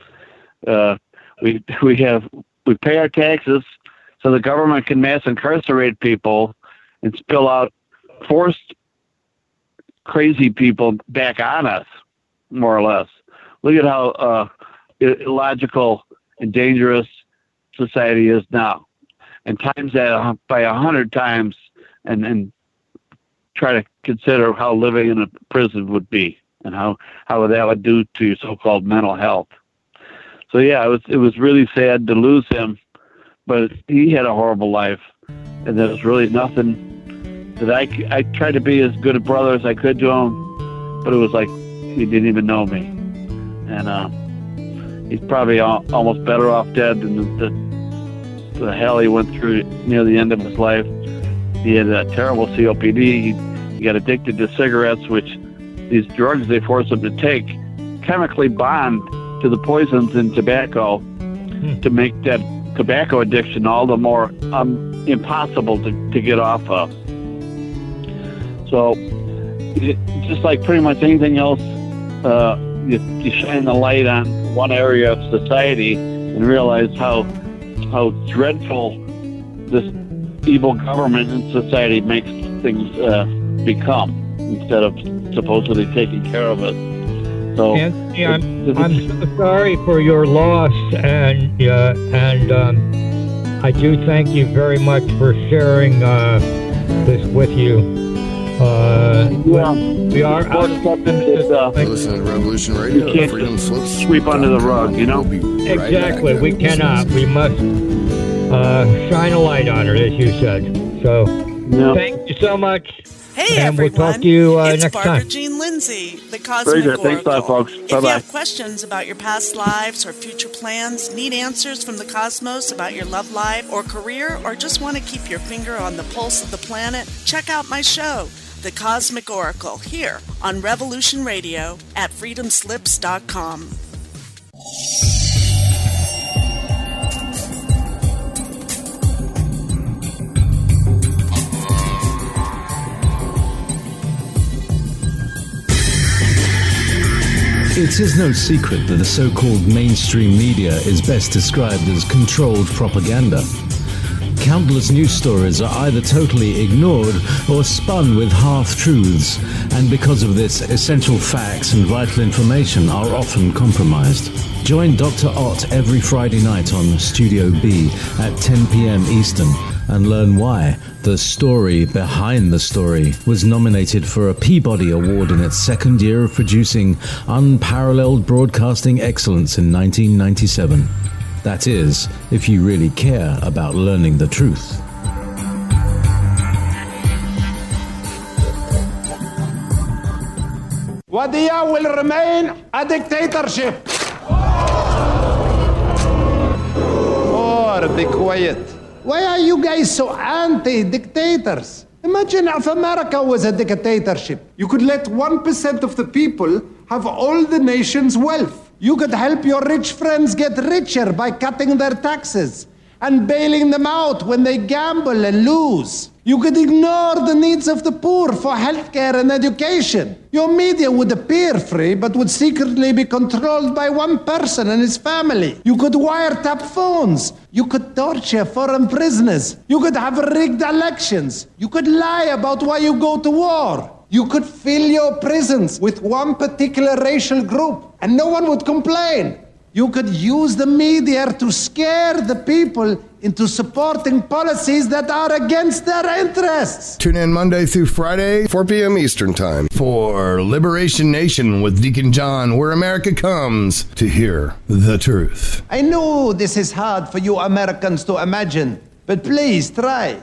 We pay our taxes so the government can mass incarcerate people and spill out forced crazy people back on us, more or less. Look at how illogical and dangerous society is now, and times that by 100 times, and try to consider how living in a prison would be and how that would do to your so-called mental health. So yeah, it was really sad to lose him, but he had a horrible life, and there was really nothing that I tried to be as good a brother as I could to him, but it was like he didn't even know me, and he's probably almost better off dead than the hell he went through near the end of his life. He had a terrible COPD. He got addicted to cigarettes, which these drugs they force him to take chemically bond to the poisons in tobacco to make that tobacco addiction all the more impossible to get off of. So, just like pretty much anything else, you shine the light on one area of society and realize how dreadful this evil government in society makes things become instead of supposedly taking care of it. So, Anthony, I'm so sorry for your loss, and I do thank you very much for sharing this with you. We are out of listen to Revolution Radio. You can't Freedom Slips sweep under the rug, you know? Exactly. We cannot. We must shine a light on it, as you said. So, thank you so much. Hey, and everyone. We'll talk to you it's next Barbara time. Jean Lindsay, the Cosmic Oracle. Thanks a lot, folks. If Bye-bye. you have questions about your past lives or future plans, need answers from the cosmos about your love life or career, or just want to keep your finger on the pulse of the planet, check out my show, The Cosmic Oracle, here on Revolution Radio at freedomslips.com. It is no secret that the so-called mainstream media is best described as controlled propaganda. Countless news stories are either totally ignored or spun with half-truths, and because of this, essential facts and vital information are often compromised. Join Dr. Ott every Friday night on Studio B at 10 p.m. Eastern and learn why The Story Behind the Story was nominated for a Peabody Award in its second year of producing unparalleled broadcasting excellence in 1997. That is, if you really care about learning the truth. Wadiya will remain a dictatorship. Or be quiet. Why are you guys so anti-dictators? Imagine if America was a dictatorship. You could let 1% of the people have all the nation's wealth. You could help your rich friends get richer by cutting their taxes and bailing them out when they gamble and lose. You could ignore the needs of the poor for healthcare and education. Your media would appear free, but would secretly be controlled by one person and his family. You could wiretap phones. You could torture foreign prisoners. You could have rigged elections. You could lie about why you go to war. You could fill your prisons with one particular racial group, and no one would complain. You could use the media to scare the people into supporting policies that are against their interests. Tune in Monday through Friday, 4 p.m. Eastern Time, for Liberation Nation with Deacon John, where America comes to hear the truth. I know this is hard for you Americans to imagine, but please try.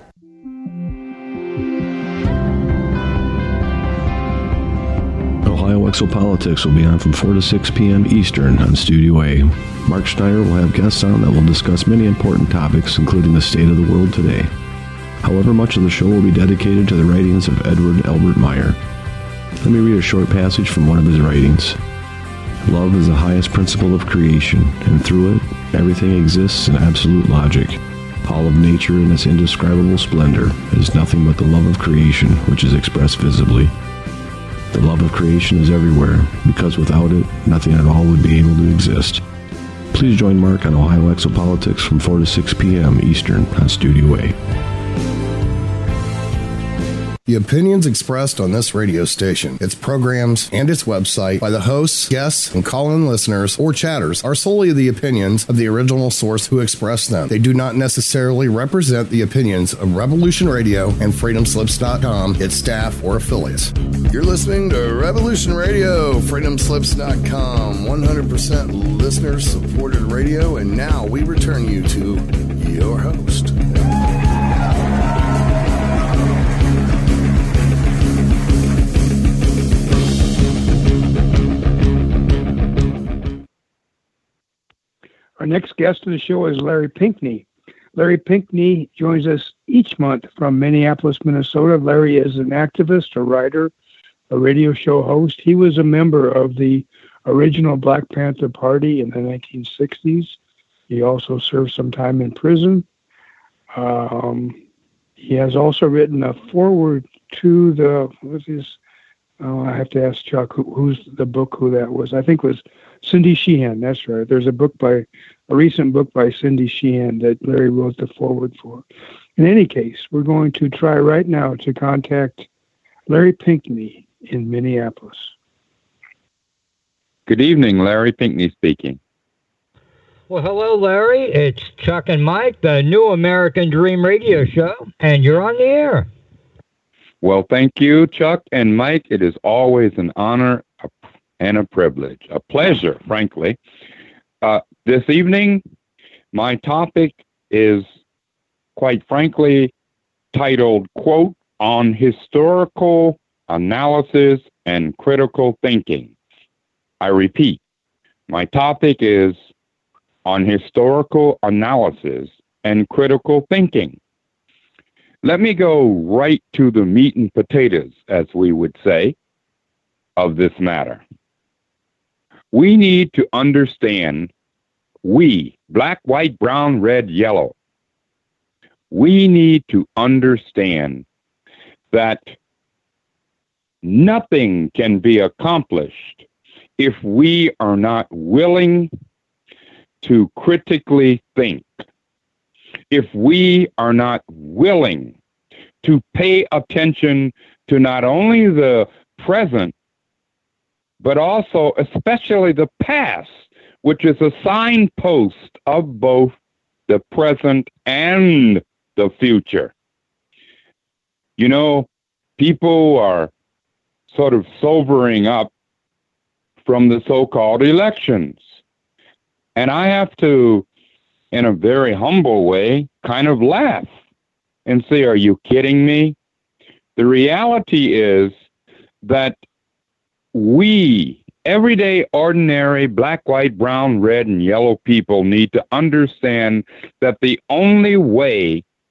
Ohio Exopolitics will be on from 4 to 6 p.m. Eastern on Studio A. Mark Schneider will have guests on that will discuss many important topics, including the state of the world today. However, much of the show will be dedicated to the writings of Edward Albert Meyer. Let me read a short passage from one of his writings. Love is the highest principle of creation, and through it, everything exists in absolute logic. All of nature in its indescribable splendor is nothing but the love of creation, which is expressed visibly. The love of creation is everywhere, because without it, nothing at all would be able to exist. Please join Mark on Ohio Exopolitics from 4 to 6 p.m. Eastern on Studio A. The opinions expressed on this radio station, its programs, and its website by the hosts, guests, and call-in listeners or chatters are solely the opinions of the original source who expressed them. They do not necessarily represent the opinions of Revolution Radio and FreedomSlips.com, its staff, or affiliates. You're listening to Revolution Radio, FreedomSlips.com, 100% listener-supported radio, and now we return you to your host. Our next guest on the show is Larry Pinkney. Larry Pinkney joins us each month from Minneapolis, Minnesota. Larry is an activist, a writer, a radio show host. He was a member of the original Black Panther Party in the 1960s. He also served some time in prison. He has also written a foreword to I have to ask Chuck who that was. I think it was Cindy Sheehan. That's right. There's a recent book by Cindy Sheehan that Larry wrote the foreword for. In any case, we're going to try right now to contact Larry Pinkney in Minneapolis. Good evening, Larry Pinkney speaking. Well, hello, Larry. It's Chuck and Mike, the New American Dream radio show, and you're on the air. Well, thank you, Chuck and Mike. It is always an honor and a privilege, a pleasure, frankly. This evening, my topic is, quite frankly, titled, quote, On Historical Analysis and Critical Thinking. I repeat, my topic is on historical analysis and critical thinking. Let me go right to the meat and potatoes, as we would say, of this matter. We need to understand, black, white, brown, red, yellow, we need to understand that nothing can be accomplished if we are not willing to critically think, if we are not willing to pay attention to not only the present, but also especially the past, which is a signpost of both the present and the future. You know, people are sort of sobering up from the so-called elections. And I have to, in a very humble way, kind of laugh and say, are you kidding me? The reality is that we, everyday, ordinary, black, white, brown, red, and yellow people need to understand that the only way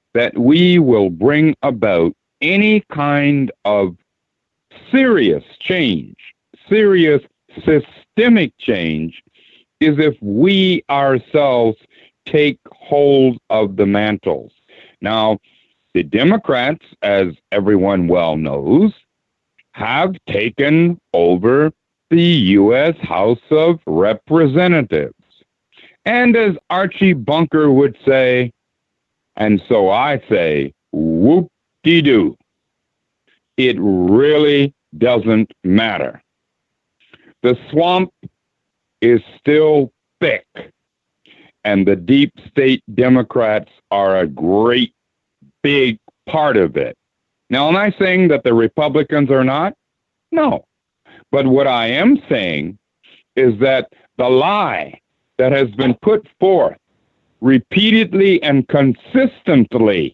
that we will bring about any kind of serious change, serious systemic change, is if we ourselves take hold of the mantles. Now, the Democrats, as everyone well knows, have taken over the U.S. House of Representatives. And as Archie Bunker would say, and so I say, whoop-de-doo. It really doesn't matter. The swamp is still thick, and the deep state Democrats are a great big part of it. Now, am I saying that the Republicans are not? No. But what I am saying is that the lie that has been put forth repeatedly and consistently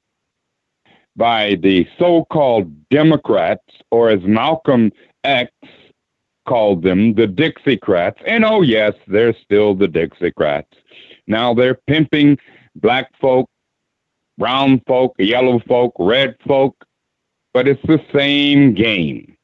by the so-called Democrats, or as Malcolm X called them, the Dixiecrats, and oh yes, they're still the Dixiecrats. Now they're pimping black folk, brown folk, yellow folk, red folk, but it's the same game.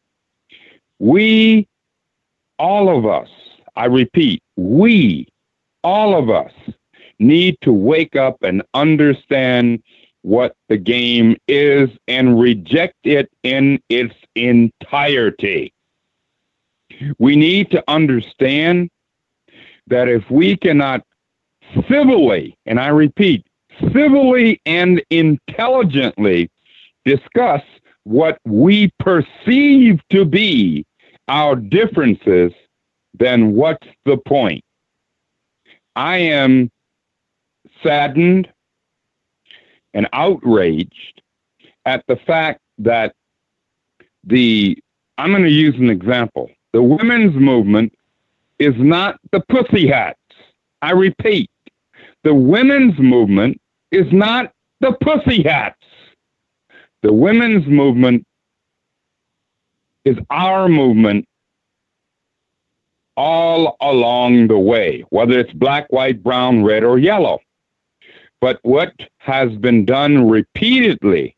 We, all of us, I repeat, we, all of us, need to wake up and understand what the game is and reject it in its entirety. We need to understand that if we cannot civilly, and I repeat, civilly and intelligently discuss what we perceive to be our differences, then what's the point? I am saddened and outraged at the fact that I'm going to use an example. The women's movement is not the pussy hats. I repeat, the women's movement is not the pussy hats. The women's movement is our movement all along the way, whether it's black, white, brown, red, or yellow. But what has been done repeatedly,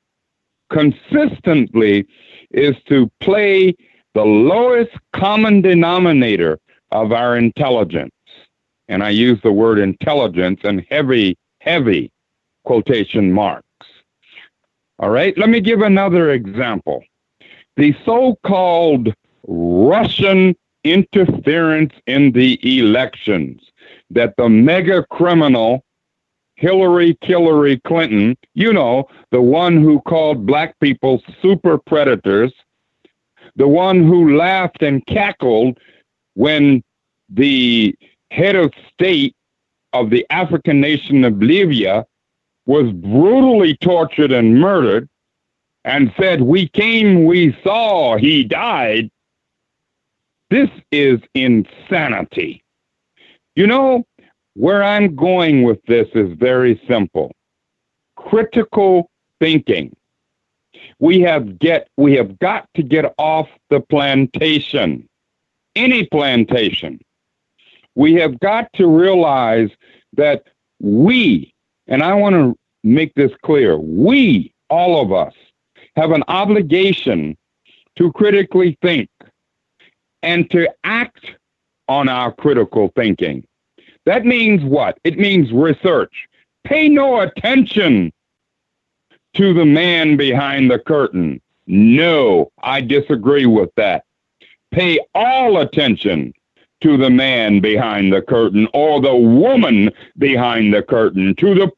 consistently, is to play the lowest common denominator of our intelligence. And I use the word intelligence in heavy, heavy quotation marks. All right, let me give another example. The so-called Russian interference in the elections that the mega criminal Hillary Clinton, you know, the one who called black people super predators, the one who laughed and cackled when the head of state of the African nation of Libya was brutally tortured and murdered and said, "We came, we saw, he died." This is insanity. You know, where I'm going with this is very simple. Critical thinking. We have got to get off the plantation. Any plantation. We have got to realize that we, and I want to make this clear, we, all of us, have an obligation to critically think and to act on our critical thinking. That means what? It means research. Pay no attention to the man behind the curtain. No, I disagree with that. Pay all attention to the man behind the curtain or the woman behind the curtain, to the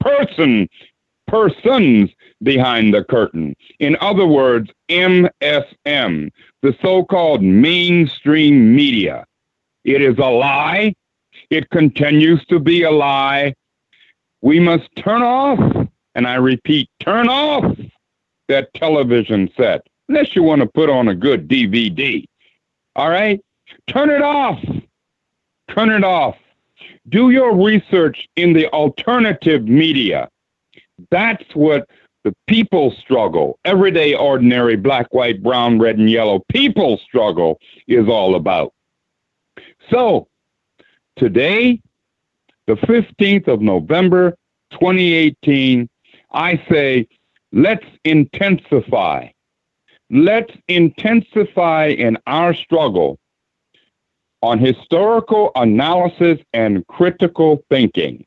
persons behind the curtain. In other words, MSM, the so-called mainstream media. It is a lie. It continues to be a lie. We must turn off, and I repeat, turn off that television set, unless you want to put on a good DVD. All right? Turn it off. Turn it off. Do your research in the alternative media. That's what the people struggle, everyday, ordinary, black, white, brown, red, and yellow people struggle is all about. So, today, the 15th of November, 2018, I say, let's intensify. Let's intensify in our struggle on historical analysis and critical thinking.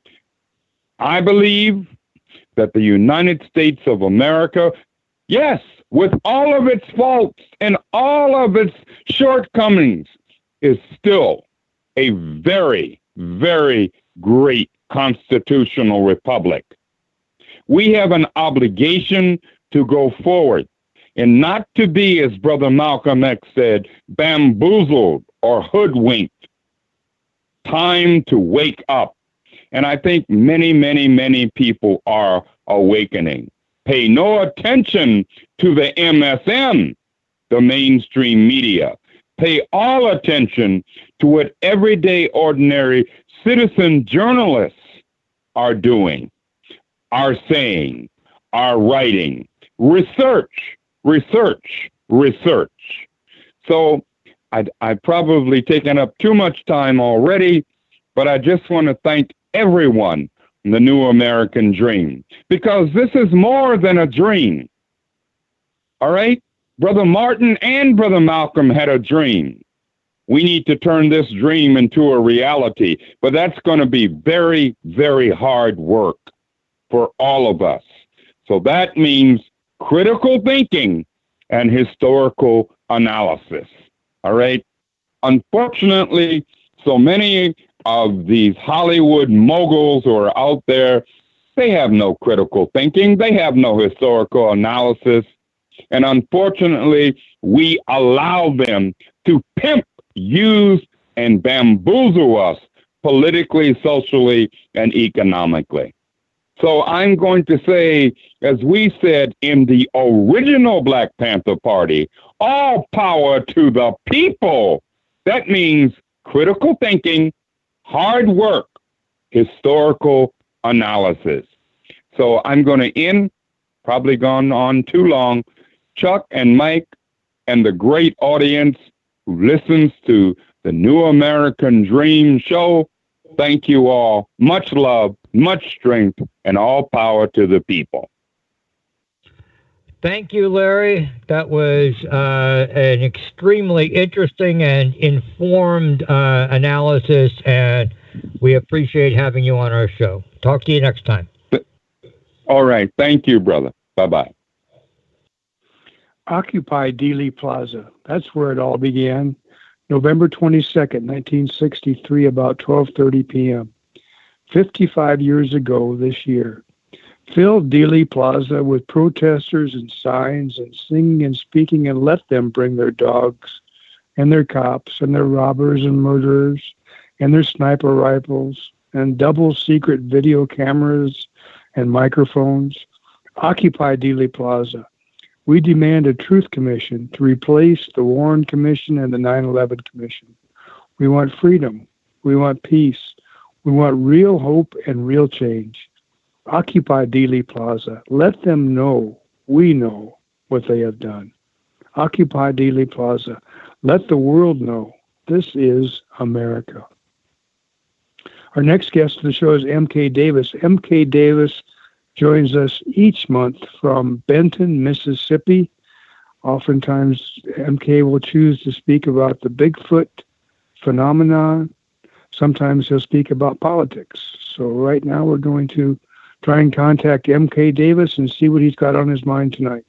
I believe that the United States of America, yes, with all of its faults and all of its shortcomings, is still a very, very great constitutional republic. We have an obligation to go forward and not to be, as Brother Malcolm X said, bamboozled or hoodwinked. Time to wake up. And I think many, many, many people are awakening. Pay no attention to the MSM, the mainstream media. Pay all attention to what everyday, ordinary citizen journalists are doing, are saying, are writing. Research, research, research. So I've probably taken up too much time already, but I just want to thank everyone in the New American Dream, because this is more than a dream. All right? Brother Martin and Brother Malcolm had a dream. We need to turn this dream into a reality, but that's going to be very, very hard work for all of us. So that means critical thinking and historical analysis. All right? Unfortunately, so many of these Hollywood moguls who are out there, they have no critical thinking. They have no historical analysis. And unfortunately, we allow them to pimp, use, and bamboozle us politically, socially, and economically. So I'm going to say, as we said in the original Black Panther Party, all power to the people. That means critical thinking, hard work, historical analysis. So I'm going to end, probably gone on too long. Chuck and Mike and the great audience who listens to the New American Dream show, thank you all. Much love, much strength, and all power to the people. Thank you, Larry. That was an extremely interesting and informed analysis, and we appreciate having you on our show. Talk to you next time. All right. Thank you, brother. Bye-bye. Occupy Dealey Plaza. That's where it all began. November 22nd, 1963, about 12:30 p.m. 55 years ago this year. Filled Dealey Plaza with protesters and signs and singing and speaking, and let them bring their dogs and their cops and their robbers and murderers and their sniper rifles and double secret video cameras and microphones. Occupy Dealey Plaza. We demand a Truth Commission to replace the Warren Commission and the 9/11 Commission. We want freedom. We want peace. We want real hope and real change. Occupy Dealey Plaza. Let them know we know what they have done. Occupy Dealey Plaza. Let the world know this is America. Our next guest of the show is M.K. Davis. M.K. Davis joins us each month from Benton, Mississippi. Oftentimes, M.K. will choose to speak about the Bigfoot phenomenon. Sometimes he'll speak about politics. So right now we're going to try and contact M.K. Davis and see what he's got on his mind tonight.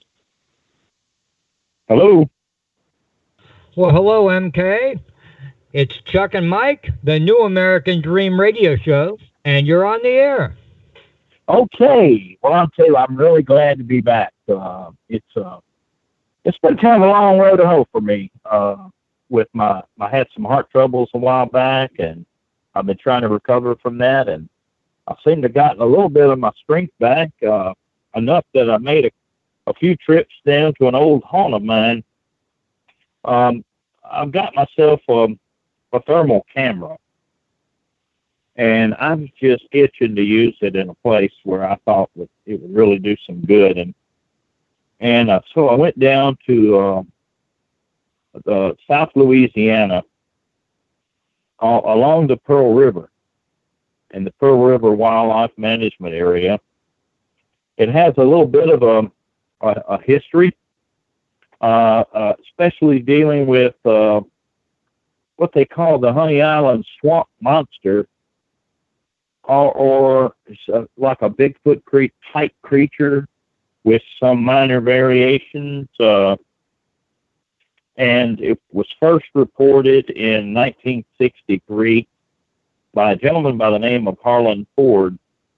Hello. Well, hello, M.K. It's Chuck and Mike, the New American Dream radio show, and you're on the air. Okay. Well, I'll tell you, I'm really glad to be back. It's been kind of a long road to hoe for me. With I had some heart troubles a while back, and I've been trying to recover from that, and I seem to have gotten a little bit of my strength back, enough that I made a few trips down to an old haunt of mine. I've got myself a thermal camera, and I'm just itching to use it in a place where I thought it would really do some good. And so I went down to South Louisiana, along the Pearl River, in the Pearl River Wildlife Management Area. it has a little bit of a history, especially dealing with what they call the Honey Island swamp monster, or like a Bigfoot type creature with some minor variations. And it was first reported in 1963 by a gentleman by the name of Harlan Ford.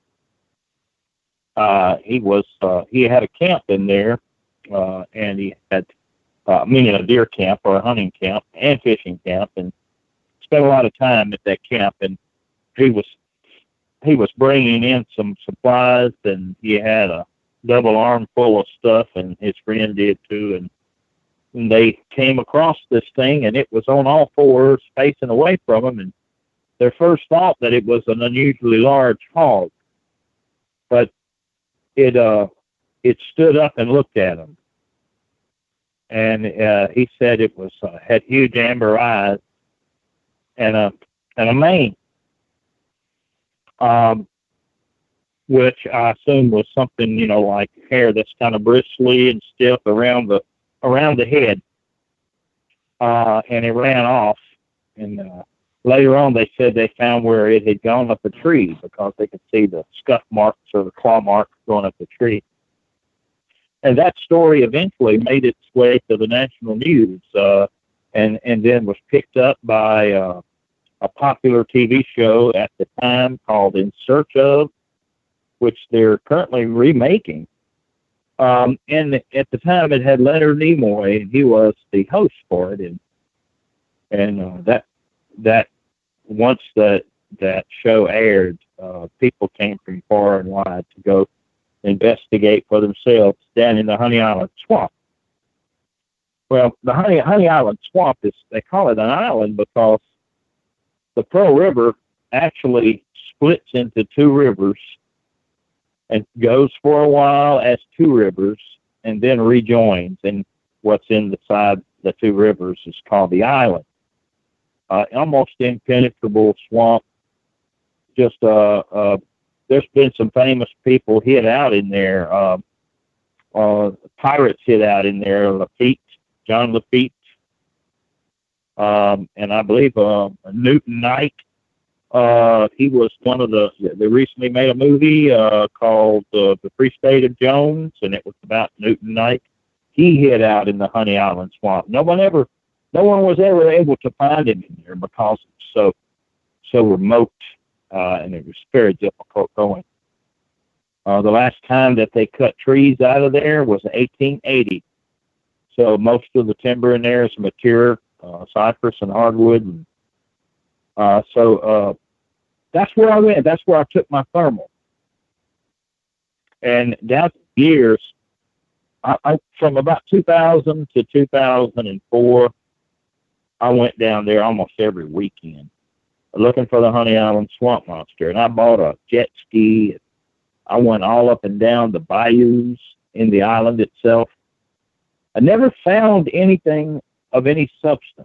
He had a camp in there, and he had, meaning a deer camp or a hunting camp and fishing camp, and spent a lot of time at that camp. And he was bringing in some supplies, and he had a double arm full of stuff, and his friend did too. And they came across this thing, and it was on all fours facing away from them, and their first thought that it was an unusually large hog, but it stood up and looked at him, and he said it was had huge amber eyes and a mane, which I assume was something, like hair that's kind of bristly and stiff around the head, and it ran off. And later on, they said they found where it had gone up a tree, because they could see the scuff marks or the claw marks going up the tree. And that story eventually made its way to the national news, and then was picked up by a popular TV show at the time called In Search Of, which they're currently remaking. And at the time, it had Leonard Nimoy, and he was the host for it. And that once that show aired, people came from far and wide to go investigate for themselves down in the Honey Island Swamp. Well, the Honey Island Swamp they call it an island because the Pearl River actually splits into two rivers and goes for a while as two rivers and then rejoins. And what's inside the two rivers is called the island. Almost impenetrable swamp. Just there's been some famous people hid out in there. Pirates hid out in there. John Lafitte, and I believe Newton Knight. He was one of they recently made a movie called The Free State of Jones, and it was about Newton Knight. He hid out in the Honey Island Swamp. No one was ever able to find him in there because it's so remote, and it was very difficult going. The last time that they cut trees out of there was 1880. So most of the timber in there is mature, cypress and hardwood. So that's where I went. That's where I took my thermal. And down the years, I from about 2000 to 2004, I went down there almost every weekend looking for the Honey Island Swamp Monster. And I bought a jet ski. I went all up and down the bayous in the island itself. I never found anything of any substance.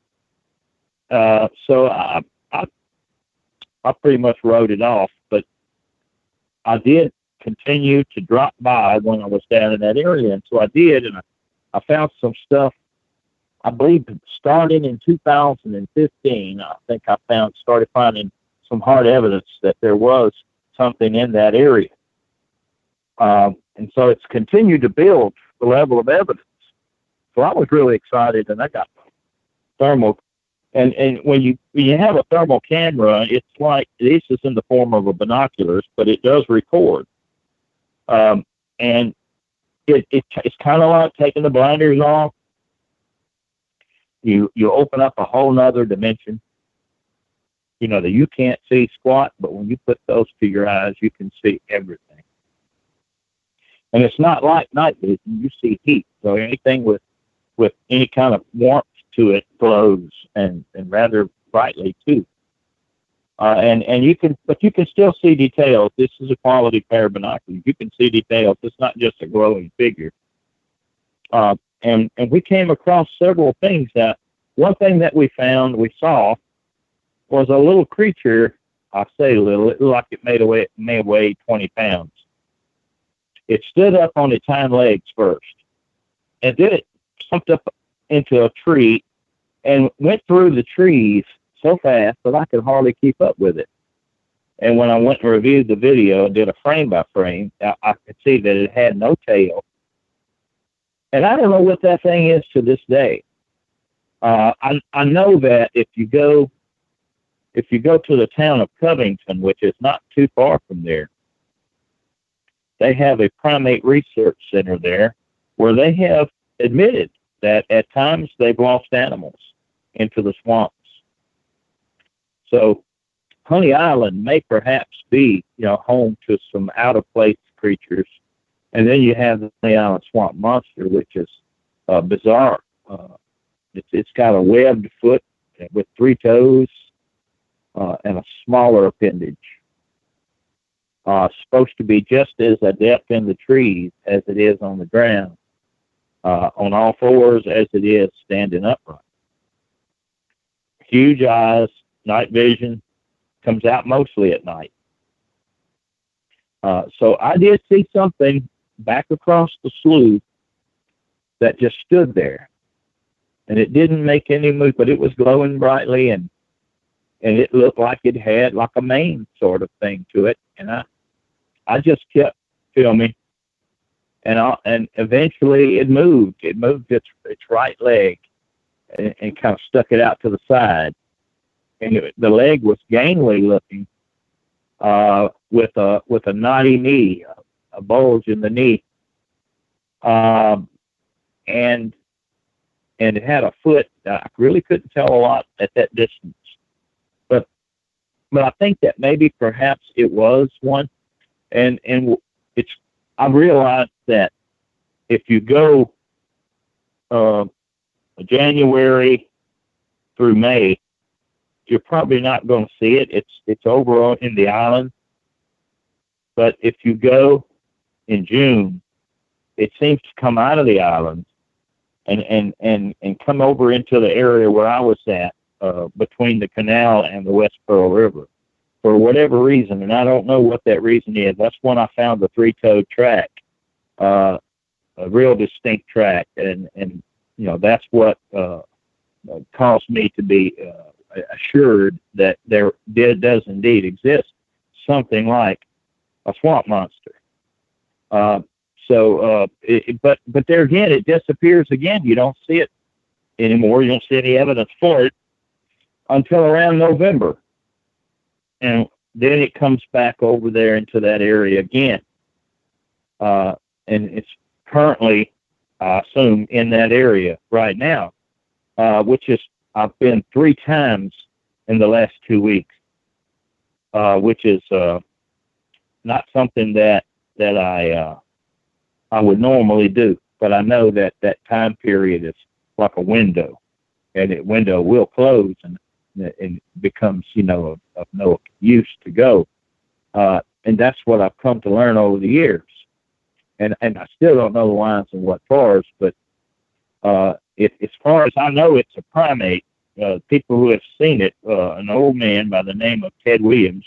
So I pretty much wrote it off, but I did continue to drop by when I was down in that area. And so I did, and I found some stuff, I believe starting in 2015, I think I started finding some hard evidence that there was something in that area. And so it's continued to build the level of evidence. So I was really excited, and I got thermal. And when you have a thermal camera, it's like, this is in the form of a binoculars, but it does record. And it's kind of like taking the blinders off. You open up a whole nother dimension. That you can't see squat, but when you put those to your eyes, you can see everything. And it's not like night vision. You see heat. So anything with any kind of warmth to it glows, and rather brightly too. And you can still see details. This is a quality pair of binoculars. You can see details. It's not just a glowing figure. And we came across several things. That one thing that we saw was a little creature. I say little, it looked like it may weigh 20 pounds. it stood up on its hind legs first, and then it jumped up into a tree and went through the trees so fast that I could hardly keep up with it. And when I went and reviewed the video and did a frame by frame, I could see that it had no tail. And I don't know what that thing is to this day. I know that if you go to the town of Covington, which is not too far from there, they have a primate research center there where they have admitted that at times they've lost animals into the swamps. So Honey Island may perhaps be, home to some out-of-place creatures. And then you have the Honey Island swamp monster, which is bizarre. It's got a webbed foot with 3 toes and a smaller appendage. Supposed to be just as adept in the trees as it is on the ground, on all fours as it is standing upright. Huge eyes, night vision, comes out mostly at night. So I did see something back across the slough that just stood there. And it didn't make any move, but it was glowing brightly, and it looked like it had like a mane sort of thing to it. And I just kept filming, and eventually it moved. It moved its right leg and kind of stuck it out to the side. And the leg was gangly looking, with a knotty knee, a bulge in the knee, and it had a foot. I really couldn't tell a lot at that distance, but I think that maybe perhaps it was one, and I realized that if you go January through May, you're probably not going to see it. It's over in the island. But if you go in June, it seems to come out of the island and come over into the area where I was at, between the canal and the West Pearl River, for whatever reason. And I don't know what that reason is. That's when I found the 3-toed track, a real distinct track. And that's what caused me to be assured that there does indeed exist something like a swamp monster. But there again, it disappears again. You don't see it anymore. You don't see any evidence for it until around November. And then it comes back over there into that area again. And it's currently, I assume, in that area right now, which is, I've been 3 times in the last 2 weeks, which is not something that I would normally do. But I know that time period is like a window, and that window will close and it becomes, of no use to go. And that's what I've come to learn over the years. And I still don't know the whys and what fars, but as far as I know, it's a primate. People who have seen it, an old man by the name of Ted Williams,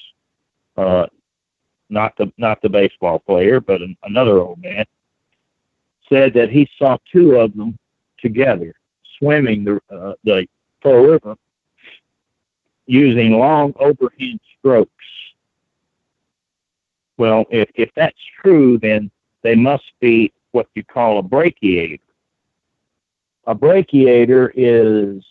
not the baseball player, but another old man, said that he saw 2 of them together swimming the Pearl River using long overhand strokes. Well, if that's true, then they must be what you call a brachiator. A brachiator is,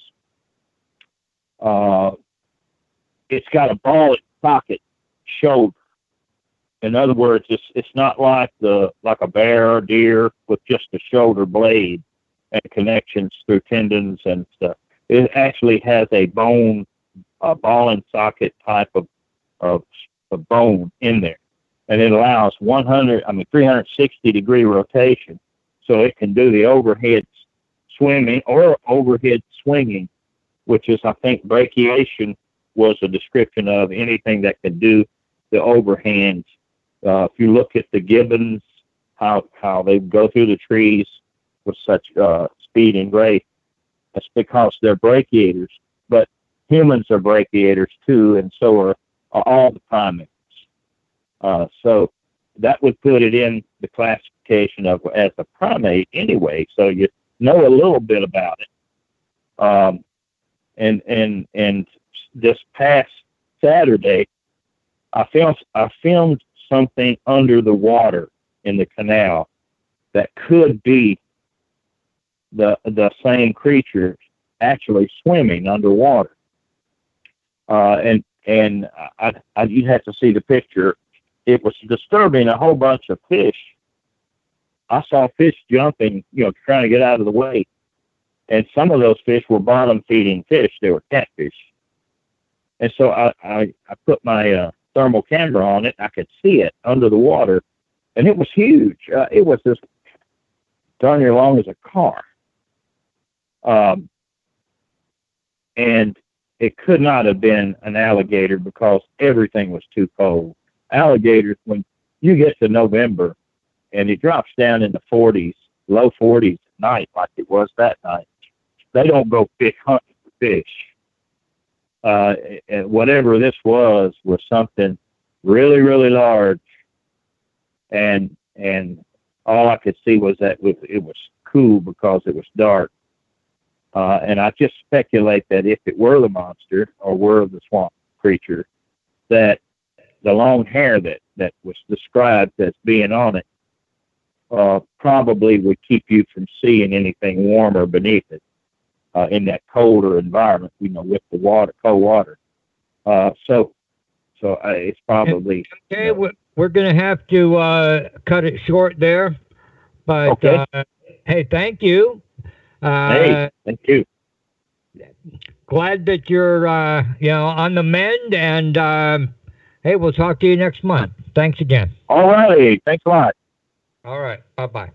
it's got a ball socket shoulder. In other words, it's not like a bear or deer with just a shoulder blade and connections through tendons and stuff. It actually has a bone, a ball and socket type of bone in there, and it allows 360 degree rotation, so it can do the overhead swimming or overhead swinging, which is, I think, brachiation was a description of anything that can do the overhands. If you look at the gibbons, how they go through the trees with such speed and grace, that's because they're brachiators. But humans are brachiators too, and so are all the primates. So that would put it in the classification of as a primate anyway. So you know a little bit about it. And this past Saturday, I filmed something under the water in the canal that could be the same creature actually swimming underwater. And you'd have to see the picture. It was disturbing a whole bunch of fish. I saw fish jumping, trying to get out of the way. And some of those fish were bottom-feeding fish. They were catfish. And so I put my thermal camera on it. I could see it under the water. And it was huge. It was as darn near long as a car. And it could not have been an alligator because everything was too cold. Alligators, when you get to November and it drops down in the 40s, low 40s at night like it was that night, they don't go fish hunting for fish. And whatever this was something really, really large. And all I could see was that it was cool because it was dark. And I just speculate that if it were the monster or were the swamp creature, that the long hair that was described as being on it probably would keep you from seeing anything warmer beneath it in that colder environment, with the water, cold water. So it's probably... Okay, we're going to have to cut it short there. But, okay. Hey, thank you. Hey, thank you. Glad that you're, on the mend, and hey, we'll talk to you next month. Thanks again. All righty. Thanks a lot. All right. Bye-bye.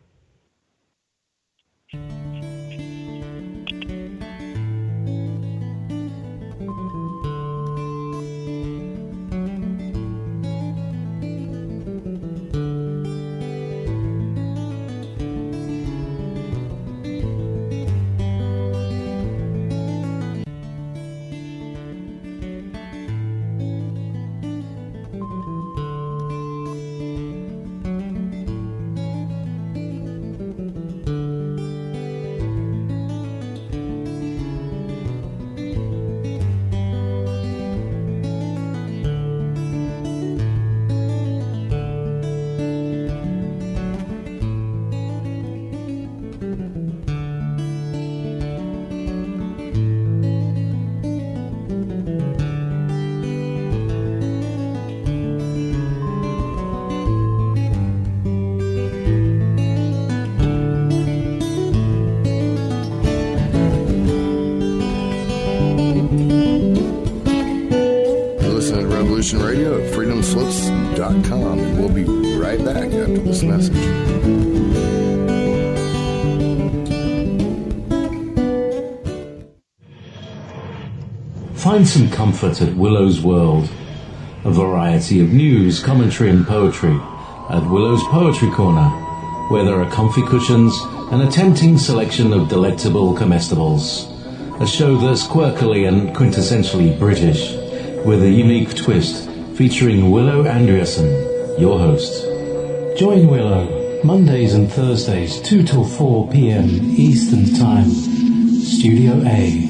Radio at freedomslips.com, and we'll be right back after this message. Find some comfort at Willow's World, a variety of news, commentary and poetry at Willow's Poetry Corner, where there are comfy cushions and a tempting selection of delectable comestibles. A show that's quirkily and quintessentially British, with a unique twist, featuring Willow Andreasen, your host. Join Willow, Mondays and Thursdays, 2 till 4 p.m. Eastern Time, Studio A.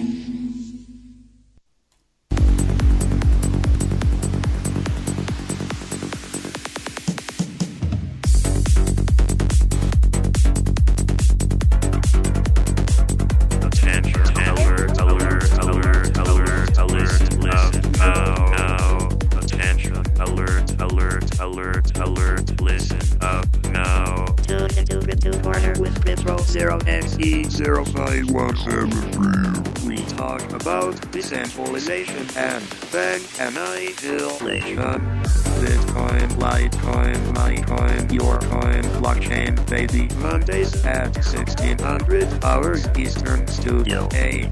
We talk about decentralization and bank annihilation. Bitcoin, Litecoin, MyCoin, Yourcoin, blockchain, baby. Mondays at 1600 hours Eastern, Studio A.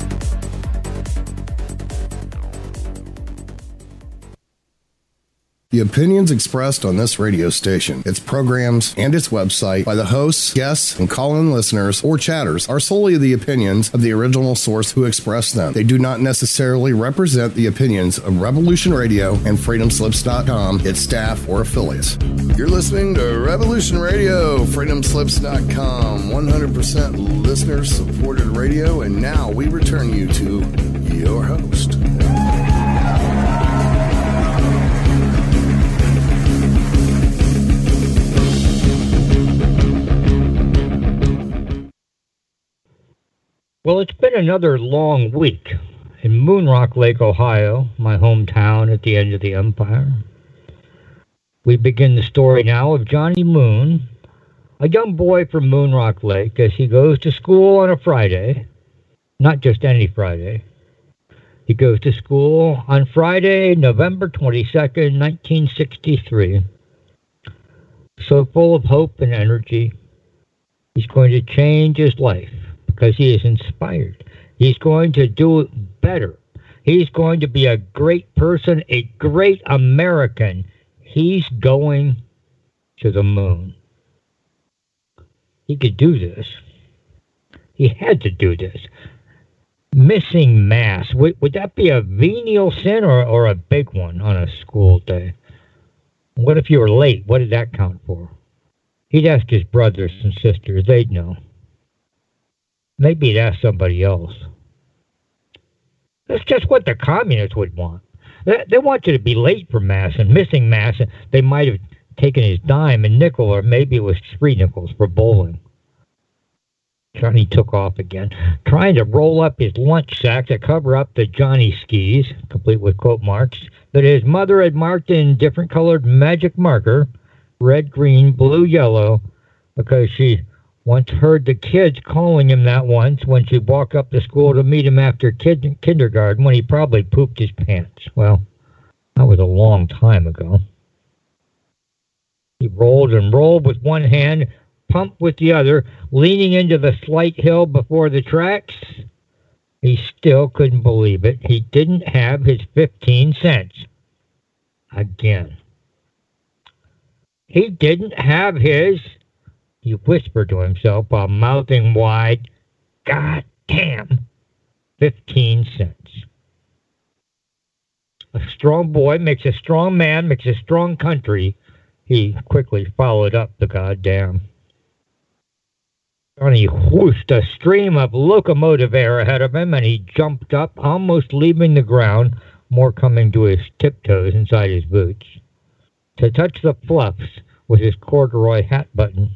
The The opinions expressed on this radio station, its programs, and its website by the hosts, guests, and call-in listeners or chatters are solely the opinions of the original source who expressed them. They do not necessarily represent the opinions of Revolution Radio and FreedomSlips.com, its staff, or affiliates. You're listening to Revolution Radio, FreedomSlips.com, 100% listener-supported radio, and now we return you to your host. Well, it's been another long week in Moonrock Lake, Ohio, my hometown at the end of the empire. We begin the story now of Johnny Moon, a young boy from Moonrock Lake, as he goes to school on a Friday, not just any Friday. He goes to school on Friday, November 22nd, 1963. So full of hope and energy, he's going to change his life. Because he is inspired. He's going to do it better. He's going to be a great person, a great American. He's going to the moon. He could do this. He had to do this. Missing Mass. Would that be a venial sin or a big one on a school day? What if you were late? What did that count for? He'd ask his brothers and sisters. They'd know. Maybe he'd ask somebody else. That's just what the communists would want. They want you to be late for Mass and missing Mass. And they might have taken his dime and nickel, or maybe it was 3 nickels for bowling. Johnny took off again, trying to roll up his lunch sack to cover up the Johnny skis, complete with quote marks, that his mother had marked in different colored magic marker, red, green, blue, yellow, because she once heard the kids calling him that once when she walked up to school to meet him after kindergarten when he probably pooped his pants. Well, that was a long time ago. He rolled and rolled with one hand, pumped with the other, leaning into the slight hill before the tracks. He still couldn't believe it. He didn't have his 15 cents. Again. He didn't have his... He whispered to himself while mouthing wide, "God damn, 15 cents. A strong boy makes a strong man, makes a strong country." He quickly followed up the goddamn. Johnny whooshed a stream of locomotive air ahead of him, and he jumped up, almost leaving the ground, more coming to his tiptoes inside his boots, to touch the fluffs with his corduroy hat button.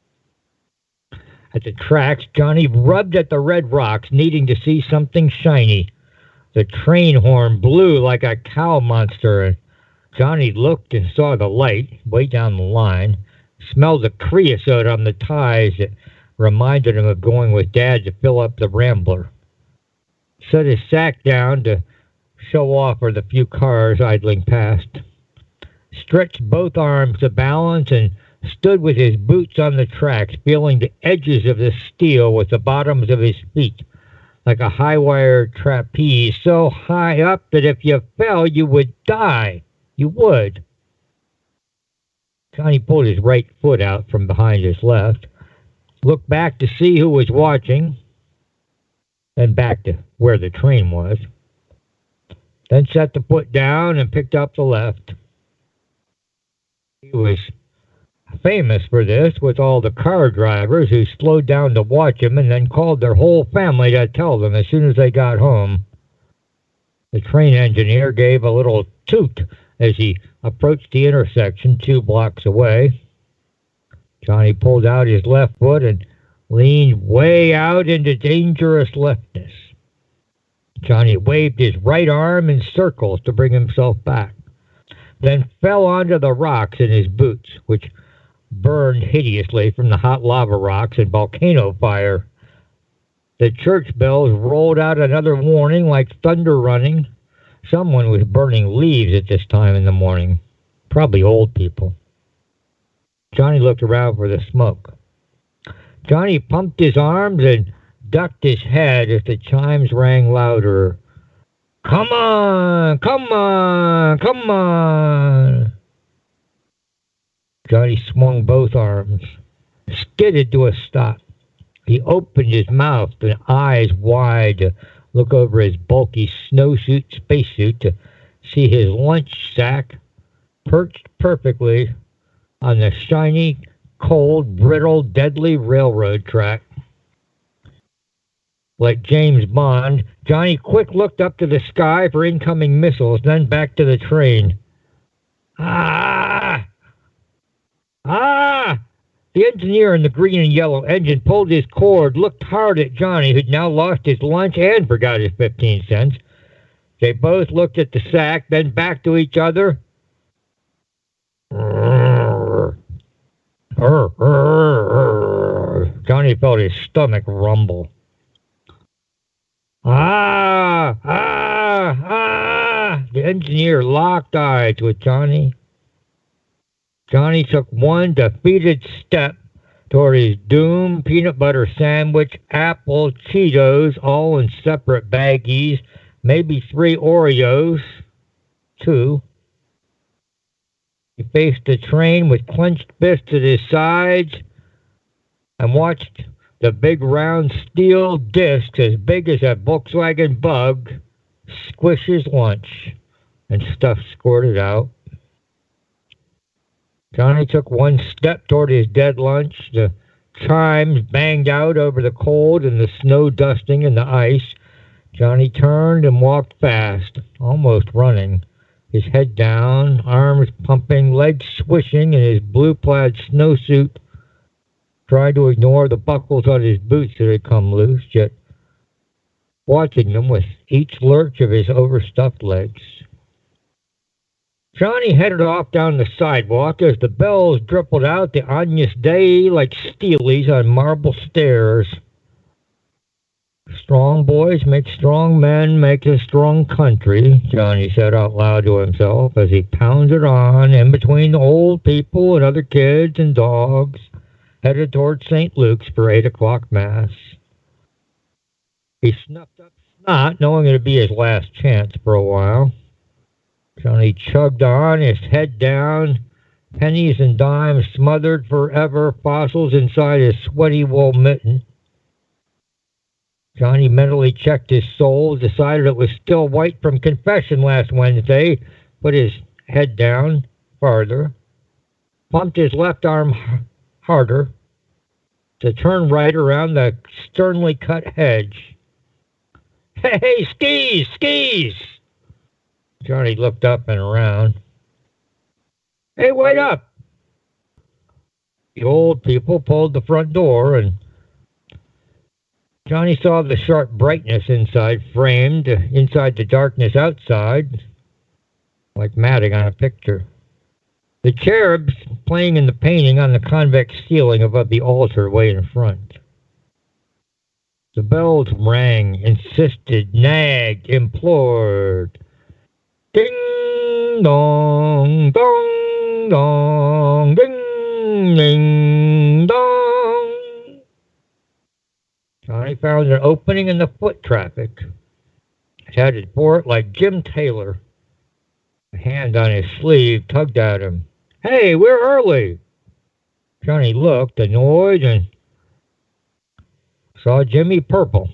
At the tracks, Johnny rubbed at the red rocks, needing to see something shiny. The train horn blew like a cow monster, and Johnny looked and saw the light way down the line, smelled the creosote on the ties that reminded him of going with Dad to fill up the Rambler. Set his sack down to show off for the few cars idling past. Stretched both arms to balance and stood with his boots on the tracks, feeling the edges of the steel with the bottoms of his feet, like a high-wire trapeze, so high up that if you fell, you would die. You would. Johnny pulled his right foot out from behind his left, looked back to see who was watching, then back to where the train was, then set the foot down and picked up the left. He was famous for this with all the car drivers who slowed down to watch him and then called their whole family to tell them as soon as they got home. The train engineer gave a little toot as he approached the intersection 2 blocks away. Johnny pulled out his left foot and leaned way out into dangerous leftness. Johnny waved his right arm in circles to bring himself back, then fell onto the rocks in his boots, which burned hideously from the hot lava rocks and volcano fire. The church bells rolled out another warning like thunder running. Someone was burning leaves at this time in the morning. Probably old people. Johnny looked around for the smoke. Johnny pumped his arms and ducked his head as the chimes rang louder. Come on, come on, come on. Johnny swung both arms, skidded to a stop. He opened his mouth and eyes wide to look over his bulky spacesuit to see his lunch sack perched perfectly on the shiny, cold, brittle, deadly railroad track. Like James Bond, Johnny quick looked up to the sky for incoming missiles, then back to the train. Ah! Ah! The engineer in the green and yellow engine pulled his cord, looked hard at Johnny, who'd now lost his lunch and forgot his 15 cents. They both looked at the sack, then back to each other. Johnny felt his stomach rumble. Ah! Ah! Ah! The engineer locked eyes with Johnny. Johnny took one defeated step toward his doom, peanut butter sandwich, apple, Cheetos, all in separate baggies, maybe 3 Oreos, 2. He faced the train with clenched fists at his sides and watched the big round steel disc as big as a Volkswagen Bug squish his lunch and stuff squirted out. Johnny took one step toward his dead lunch. The chimes banged out over the cold and the snow dusting and the ice. Johnny turned and walked fast, almost running, his head down, arms pumping, legs swishing in his blue-plaid snowsuit. Tried to ignore the buckles on his boots that had come loose, yet watching them with each lurch of his overstuffed legs. Johnny headed off down the sidewalk as the bells dribbled out the Agnus Dei like steelies on marble stairs. Strong boys make strong men, make a strong country, Johnny said out loud to himself as he pounded on in between the old people and other kids and dogs, headed toward St. Luke's for 8 o'clock Mass. He snuffed up snot, knowing it would be his last chance for a while. Johnny chugged on, his head down, pennies and dimes smothered forever, fossils inside his sweaty wool mitten. Johnny mentally checked his soul, decided it was still white from confession last Wednesday, put his head down farther, pumped his left arm harder to turn right around the sternly cut hedge. Hey, skis, skis! Johnny looked up and around. Hey, wait up! The old people pulled the front door, and Johnny saw the sharp brightness inside, framed inside the darkness outside, like matting on a picture. The cherubs playing in the painting on the convex ceiling above the altar way in front. The bells rang, insisted, nagged, implored. Ding dong, dong, dong, ding, ding, dong. Johnny found an opening in the foot traffic. Headed for it like Jim Taylor. A hand on his sleeve tugged at him. Hey, we're early. Johnny looked, annoyed, and saw Jimmy Purple.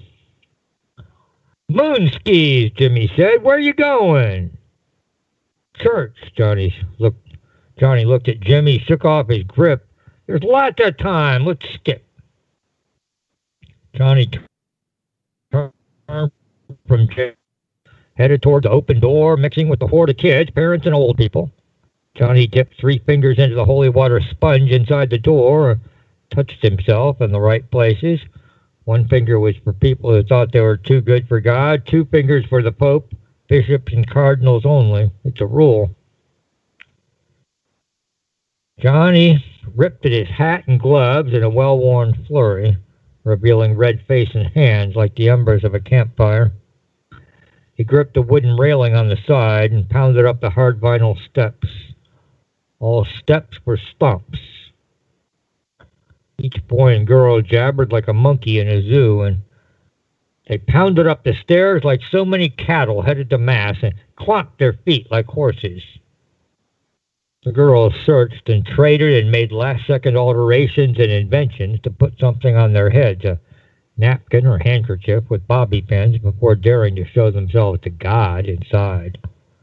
Moon skis, Jimmy said. Where you going? Church, Johnny looked at Jimmy, shook off his grip. There's lots of time. Let's skip. Johnny turned from Jimmy, headed toward the open door, mixing with the horde of kids, parents, and old people. Johnny dipped 3 fingers into the holy water sponge inside the door, touched himself in the right places. 1 finger was for people who thought they were too good for God, 2 fingers for the Pope, bishops and cardinals only. It's a rule. Johnny ripped at his hat and gloves in a well-worn flurry, revealing red face and hands like the embers of a campfire. He gripped the wooden railing on the side and pounded up the hard vinyl steps. All steps were stumps. Each boy and girl jabbered like a monkey in a zoo, and they pounded up the stairs like so many cattle headed to Mass and clomped their feet like horses. The girls searched and traded and made last-second alterations and inventions to put something on their heads, a napkin or handkerchief with bobby pins, before daring to show themselves to God inside.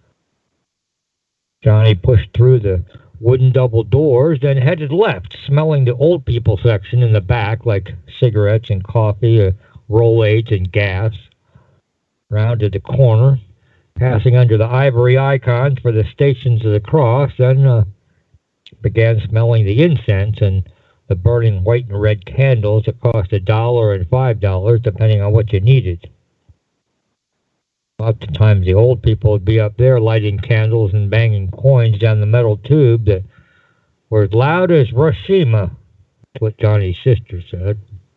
Johnny pushed through the wooden double doors, then headed left, smelling the old people section in the back like cigarettes and coffee, roll-aids and gas. Rounded the corner, passing under the ivory icons for the Stations of the Cross, then began smelling the incense and the burning white and red candles that cost $1 and $5, depending on what you needed. Lots of times the old people would be up there lighting candles and banging coins down the metal tube that were as loud as Hiroshima, that's what Johnny's sister said.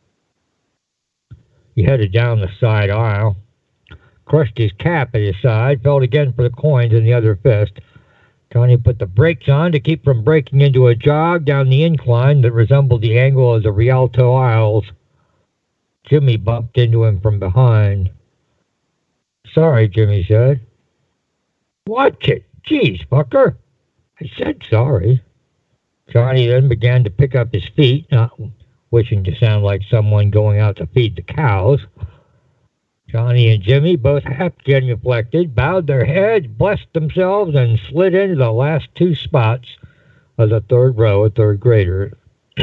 He headed down the side aisle, crushed his cap at his side, felt again for the coins in the other fist. Johnny put the brakes on to keep from breaking into a jog down the incline that resembled the angle of the Rialto Isles. Jimmy bumped into him from behind. "Sorry," Jimmy said. "Watch it. Geez, fucker." "I said sorry." Johnny then began to pick up his feet, not wishing to sound like someone going out to feed the cows. Johnny and Jimmy, both half genuflected, bowed their heads, blessed themselves, and slid into the last two spots of the third row of third graders.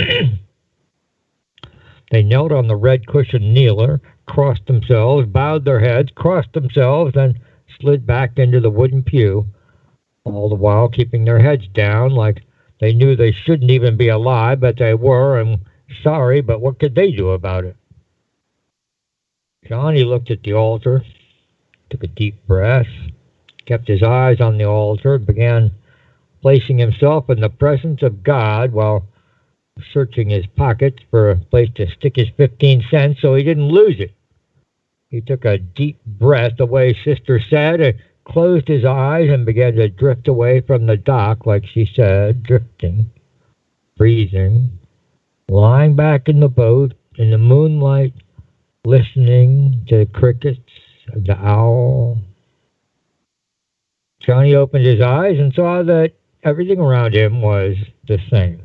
They knelt on the red cushioned kneeler, crossed themselves, bowed their heads, crossed themselves, and slid back into the wooden pew, all the while keeping their heads down like they knew they shouldn't even be alive, but they were, and sorry, but what could they do about it? Johnny looked at the altar, took a deep breath, kept his eyes on the altar, and began placing himself in the presence of God while searching his pockets for a place to stick his 15 cents so he didn't lose it. He took a deep breath the way Sister said, and closed his eyes and began to drift away from the dock, like she said, drifting, breathing, lying back in the boat in the moonlight, listening to the crickets and the owl. Johnny opened his eyes and saw that everything around him was the same.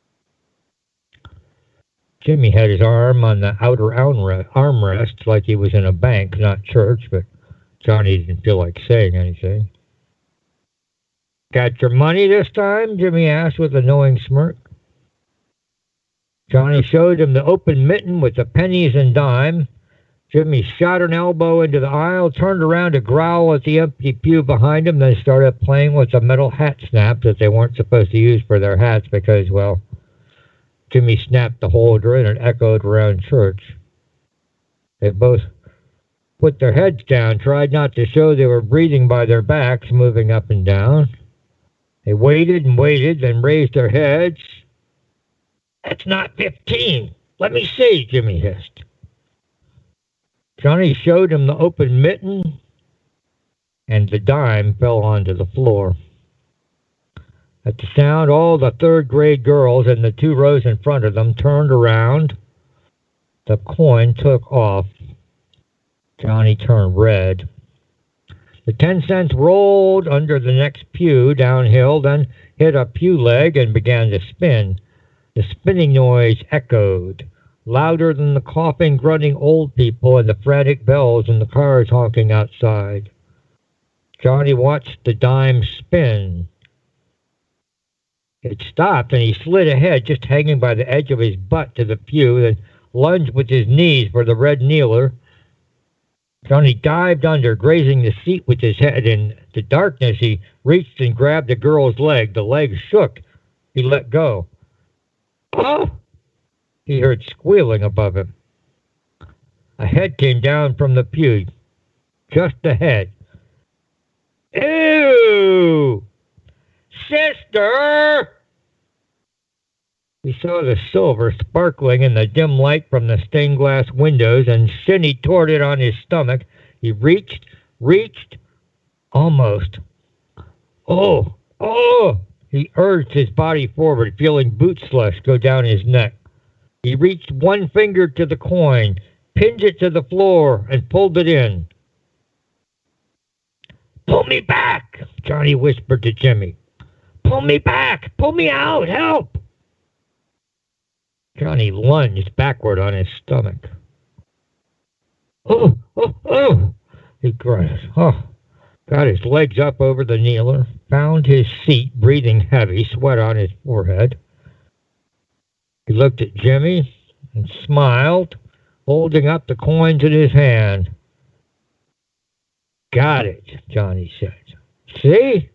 Jimmy had his arm on the outer armrest like he was in a bank, not church, but Johnny didn't feel like saying anything. "Got your money this time?" Jimmy asked with a knowing smirk. Johnny showed him the open mitten with the pennies and dime. Jimmy shot an elbow into the aisle, turned around to growl at the empty pew behind him, then started playing with the metal hat snaps that they weren't supposed to use for their hats because, well, Jimmy snapped the holder and it echoed around church. They both put their heads down, tried not to show they were breathing by their backs, moving up and down. They waited and waited, then raised their heads. "That's not 15. Let me see," Jimmy hissed. Johnny showed him the open mitten, and the dime fell onto the floor. At the sound, all the third-grade girls in the 2 rows in front of them turned around. The coin took off. Johnny turned red. The 10 cents rolled under the next pew downhill, then hit a pew leg and began to spin. The spinning noise echoed, louder than the coughing, grunting old people and the frantic bells in the cars honking outside. Johnny watched the dime spin. It stopped, and he slid ahead, just hanging by the edge of his butt to the pew, then lunged with his knees for the red kneeler. Johnny dived under, grazing the seat with his head. In the darkness, he reached and grabbed the girl's leg. The leg shook. He let go. "Oh!" he heard squealing above him. A head came down from the pew. Just ahead. "Ew! Sister!" He saw the silver sparkling in the dim light from the stained glass windows and shinny toward it on his stomach. He reached, almost. Oh! He urged his body forward, feeling boot slush go down his neck. He reached one finger to the coin, pinned it to the floor, and pulled it in. "Pull me back," Johnny whispered to Jimmy. Pull me back! Pull me out! Help! Johnny lunged backward on his stomach. Oh, oh, oh! He grunted. Oh, got his legs up over the kneeler, found his seat, breathing heavy, sweat on his forehead. He looked at Jimmy and smiled, holding up the coins in his hand. Got it, Johnny said. See?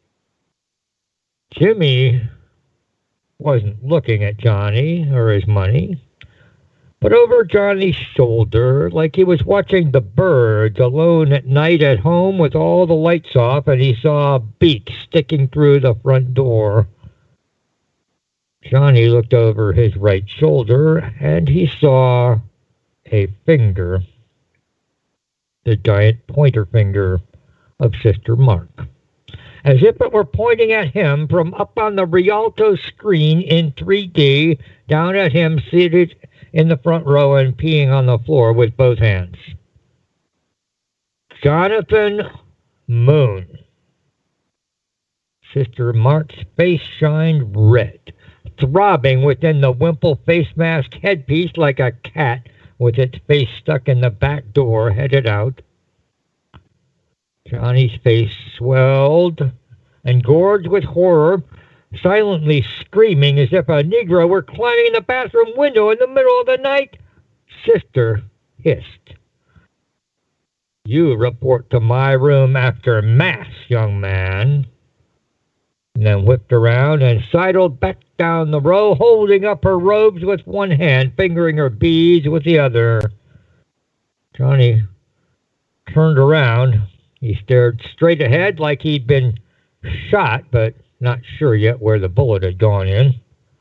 Jimmy wasn't looking at Johnny or his money, but over Johnny's shoulder, like he was watching the birds alone at night at home with all the lights off, and he saw a beak sticking through the front door. Johnny looked over his right shoulder, and he saw a finger, the giant pointer finger of Sister Mark, as if it were pointing at him from up on the Rialto screen in 3D, down at him seated in the front row and peeing on the floor with both hands. Jonathan Moon. Sister Mark's face shined red, throbbing within the wimple face mask headpiece like a cat with its face stuck in the back door, headed out. Johnny's face swelled and gorged with horror, silently screaming as if a Negro were climbing the bathroom window in the middle of the night. Sister hissed. You report to my room after Mass, young man. And then whipped around and sidled back down the row, holding up her robes with one hand, fingering her beads with the other. Johnny turned around. He stared straight ahead like he'd been shot, but not sure yet where the bullet had gone in.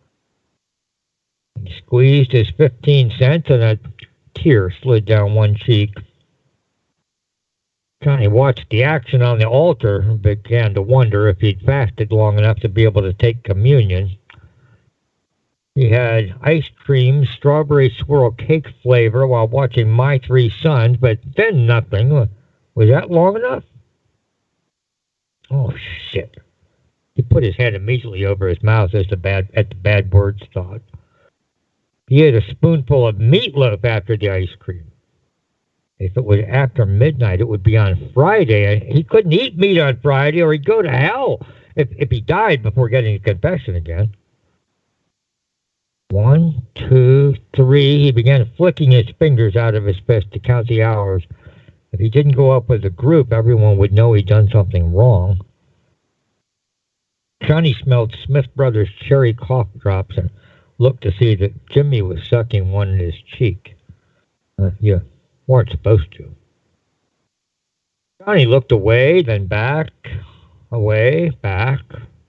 He squeezed his 15 cents and a tear slid down one cheek. Johnny watched the action on the altar and began to wonder if he'd fasted long enough to be able to take communion. He had ice cream, strawberry swirl cake flavor while watching My Three Sons, but then nothing. Was that long enough? Oh, shit. He put his hand immediately over his mouth at the bad words thought. He ate a spoonful of meatloaf after the ice cream. If it was after midnight, it would be on Friday. He couldn't eat meat on Friday or he'd go to hell if he died before getting a confession again. 1, 2, 3. He began flicking his fingers out of his fist to count the hours. If he didn't go up with the group, everyone would know he'd done something wrong. Johnny smelled Smith Brothers cherry cough drops and looked to see that Jimmy was sucking one in his cheek. You weren't supposed to. Johnny looked away, then back, away, back.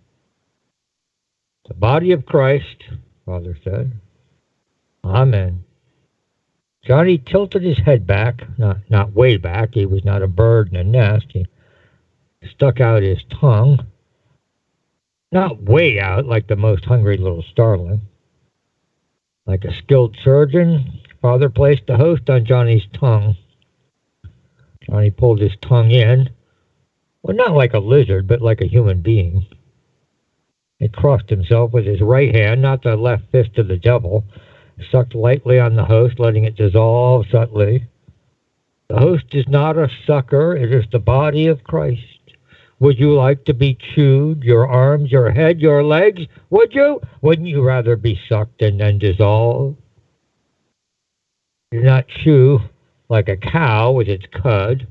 The body of Christ, Father said. Amen. Johnny tilted his head back, not way back. He was not a bird in a nest. He stuck out his tongue. Not way out like the most hungry little starling. Like a skilled surgeon, Father placed the host on Johnny's tongue. Johnny pulled his tongue in. Well, not like a lizard, but like a human being. He crossed himself with his right hand, not the left fist of the devil, sucked lightly on the host, letting it dissolve subtly. The host is not a sucker, it is the body of Christ. Would you like to be chewed, your arms, your head, your legs? Would you? Wouldn't you rather be sucked and then dissolve? Do not chew like a cow with its cud.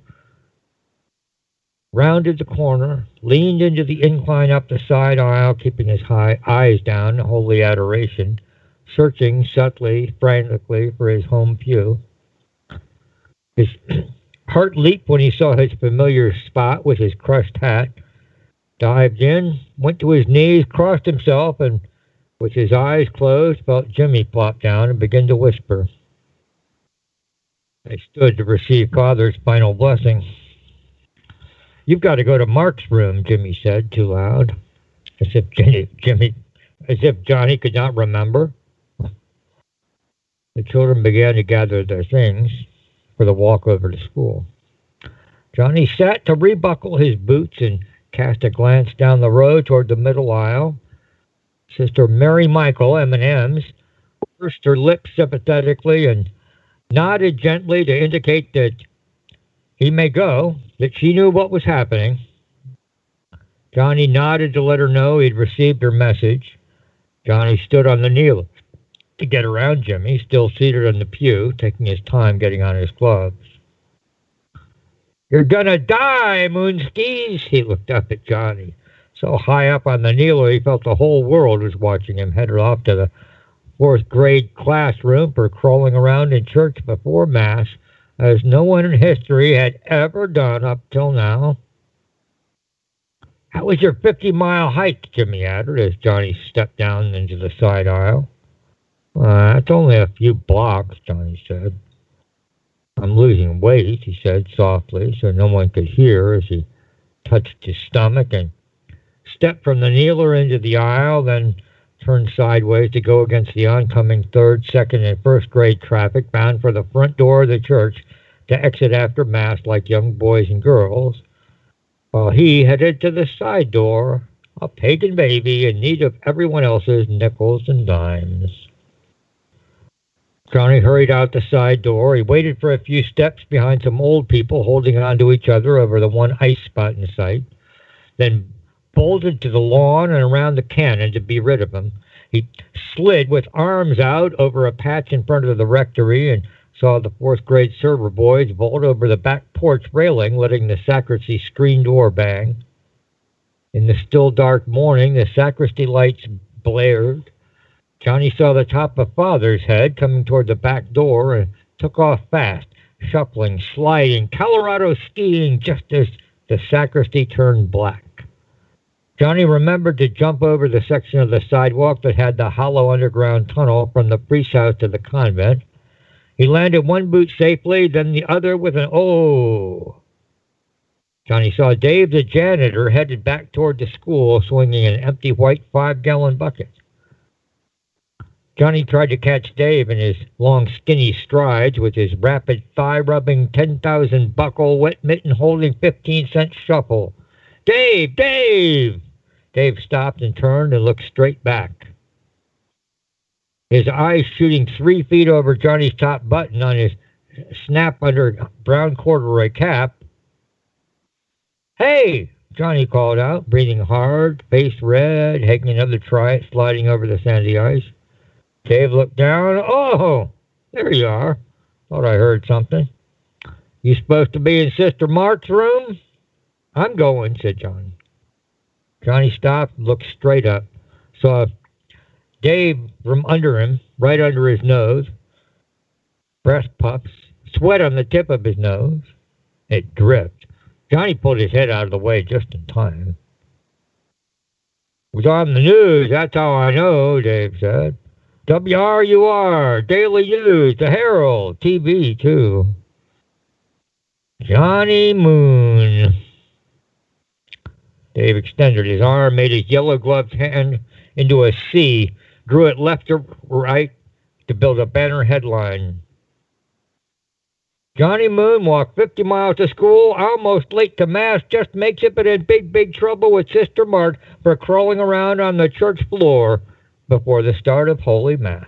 Rounded the corner, leaned into the incline up the side aisle, keeping his eyes down, holy adoration, searching subtly, frantically for his home pew. His heart leaped when he saw his familiar spot with his crushed hat, dived in, went to his knees, crossed himself, and with his eyes closed, felt Jimmy plop down and begin to whisper. They stood to receive Father's final blessing. You've got to go to Mark's room, Jimmy said, too loud, as if Johnny could not remember. The children began to gather their things for the walk over to school. Johnny sat to rebuckle his boots and cast a glance down the road toward the middle aisle. Sister Mary Michael, M&M's, pursed her lips sympathetically and nodded gently to indicate that he may go, that she knew what was happening. Johnny nodded to let her know he'd received her message. Johnny stood on the kneel to get around Jimmy, still seated on the pew, taking his time getting on his gloves. "You're gonna die, Moonskis!" He looked up at Johnny. So high up on the kneeler, he felt the whole world was watching him, headed off to the 4th grade classroom for crawling around in church before Mass, as no one in history had ever done up till now. "How was your 50-mile hike?" Jimmy added as Johnny stepped down into the side aisle. "It's only a few blocks," Johnny said. "I'm losing weight," he said softly, so no one could hear as he touched his stomach and stepped from the kneeler into the aisle, then turned sideways to go against the oncoming 3rd, 2nd, and 1st grade traffic bound for the front door of the church to exit after Mass like young boys and girls, while he headed to the side door, a pagan baby in need of everyone else's nickels and dimes. Johnny hurried out the side door. He waited for a few steps behind some old people holding on to each other over the one ice spot in sight, then bolted to the lawn and around the cannon to be rid of him. He slid with arms out over a patch in front of the rectory and saw the 4th grade server boys vault over the back porch railing, letting the sacristy screen door bang. In the still dark morning, the sacristy lights blared. Johnny saw the top of Father's head coming toward the back door and took off fast, shuffling, sliding, Colorado skiing just as the sacristy turned black. Johnny remembered to jump over the section of the sidewalk that had the hollow underground tunnel from the priest's house to the convent. He landed one boot safely, then the other with an oh. Johnny saw Dave, the janitor, headed back toward the school, swinging an empty white 5-gallon bucket. Johnny tried to catch Dave in his long, skinny strides with his rapid thigh-rubbing 10,000 buckle wet mitten holding 15-cent shuffle. "Dave! Dave!" Dave stopped and turned and looked straight back, his eyes shooting 3 feet over Johnny's top button on his snap under brown corduroy cap. "Hey!" Johnny called out, breathing hard, face red, taking another try at sliding over the sandy ice. Dave looked down. "Oh, there you are. Thought I heard something. You supposed to be in Sister Mark's room?" "I'm going," said Johnny. Johnny stopped and looked straight up, saw Dave from under him, right under his nose, breast puffs, sweat on the tip of his nose. It dripped. Johnny pulled his head out of the way just in time. "It was on the news, that's how I know," Dave said. "WRUR, Daily News, the Herald, TV, too." "Johnny Moon." Dave extended his arm, made his yellow-gloved hand into a C, drew it left to right to build a banner headline. "Johnny Moon walked 50 miles to school, almost late to Mass, just makes it, but in big, big trouble with Sister Mark for crawling around on the church floor before the start of Holy Mass."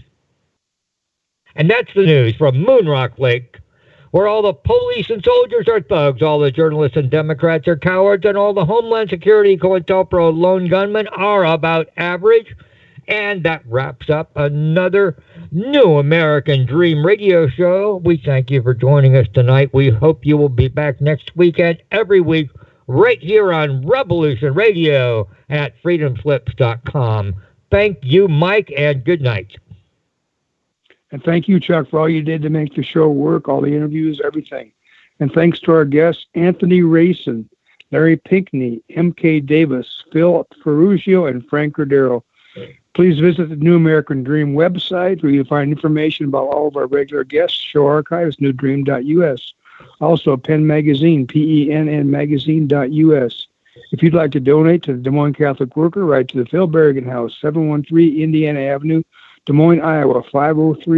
And that's the news from Moonrock Lake, where all the police and soldiers are thugs, all the journalists and Democrats are cowards, and all the Homeland Security COINTELPRO lone gunmen are about average. And that wraps up another New American Dream radio show. We thank you for joining us tonight. We hope you will be back next weekend, every week, right here on Revolution Radio at freedomslips.com. Thank you, Mike, and good night. And thank you, Chuck, for all you did to make the show work, all the interviews, everything. And thanks to our guests, Anthony Rayson, Larry Pinckney, M.K. Davis, Phil Ferrugio, and Frank Cordero. Please visit the New American Dream website, where you'll find information about all of our regular guests, show archives, newdream.us. Also, Penn Magazine, PENN magazine.us. If you'd like to donate to the Des Moines Catholic Worker, write to the Phil Berrigan House, 713 Indiana Avenue, Des Moines, Iowa,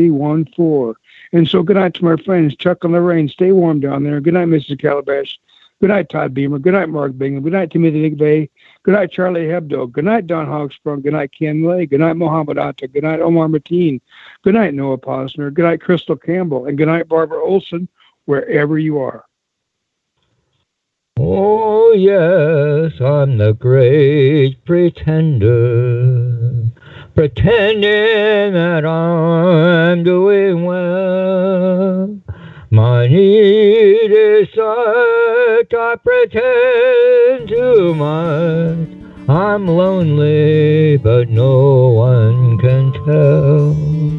50314. And so good night to my friends, Chuck and Lorraine. Stay warm down there. Good night, Mrs. Calabash. Good night, Todd Beamer. Good night, Mark Bingham. Good night, Timothy McVeigh. Good night, Charlie Hebdo. Good night, Don Hogsprung. Good night, Ken Lay. Good night, Mohammed Atta. Good night, Omar Mateen. Good night, Noah Posner. Good night, Crystal Campbell. And good night, Barbara Olson, wherever you are. Oh, yes, I'm the great pretender, pretending that I'm doing well. My need is such, I pretend too much. I'm lonely, but no one can tell.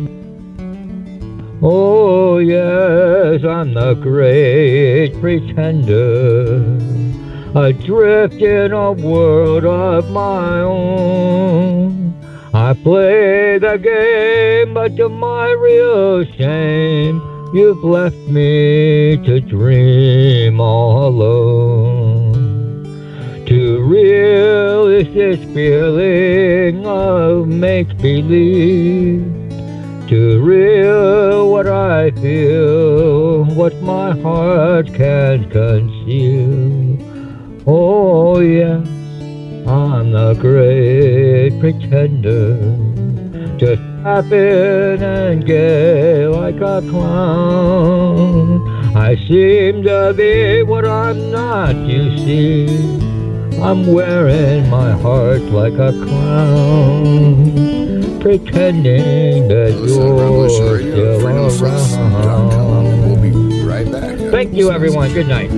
Oh, yes, I'm the great pretender, adrift in a world of my own. I play the game, but to my real shame, you've left me to dream all alone. Too real is this feeling of make-believe. Too real what I feel, what my heart can't conceal. Oh yes, I'm the great pretender, just laughing and gay like a clown. I seem to be what I'm not, you see. I'm wearing my heart like a crown, pretending that you're still around. We'll be right back. Thank you, everyone. Good night.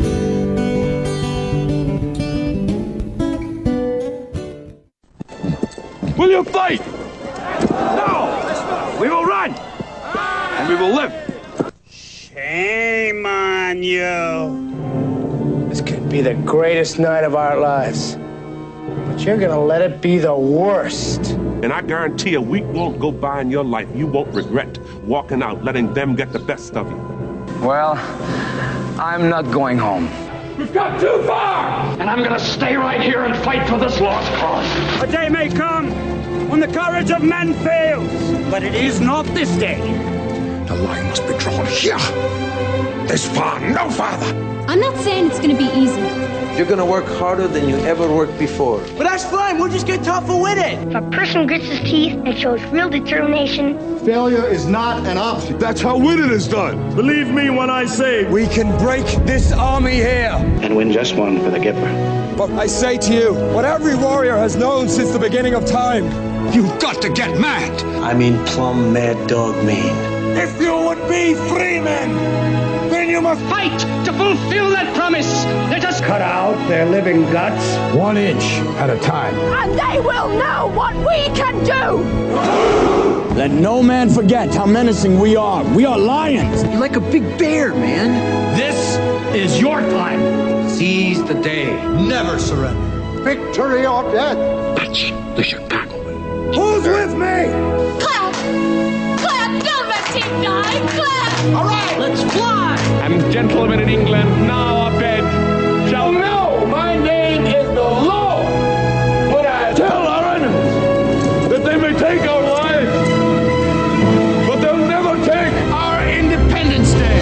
Will you fight? No! We will run! And we will live! Shame on you! This could be the greatest night of our lives. But you're gonna let it be the worst. And I guarantee a week won't go by in your life you won't regret walking out, letting them get the best of you. Well, I'm not going home. We've got too far! And I'm gonna stay right here and fight for this lost cause. A day may come when the courage of men fails, but it is not this day. The line must be drawn here. This far, no farther. I'm not saying it's going to be easy. You're going to work harder than you ever worked before. But that's fine. We'll just get tougher with it. If a person grits his teeth and shows real determination, failure is not an option. That's how winning is done. Believe me when I say we can break this army here and win just one for the Gipper. But I say to you, what every warrior has known since the beginning of time, you've got to get mad. I mean plumb mad dog mean. If you would be free men, then you must fight to fulfill that promise. Let us cut out their living guts 1 inch at a time. And they will know what we can do. Let no man forget how menacing we are. We are lions. You're like a big bear, man. This is your time. Seize the day. Never surrender. Victory or death. That's the Chicago way. Who's with me? Clap! Clap! Don't let him die! Clap! All right, let's fly! And gentlemen in England now abed shall know my name is the Lord. When I tell our enemies that they may take our lives, but they'll never take our Independence Day.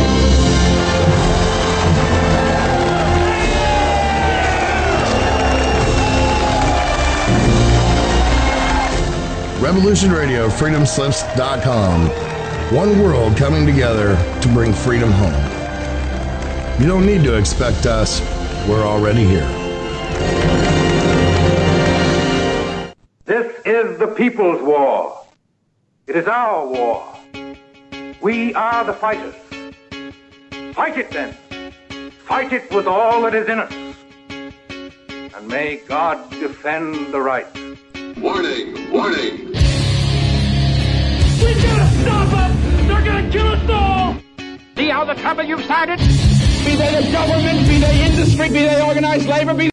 Revolution Radio, freedomslips.com. One world coming together to bring freedom home. You don't need to expect us. We're already here. This is the people's war. It is our war. We are the fighters. Fight it then. Fight it with all that is in us. And may God defend the right. Warning! Warning! We gotta stop them! They're gonna kill us all! See how the trouble you've started? Be they the government, be they industry, be they organized labor, be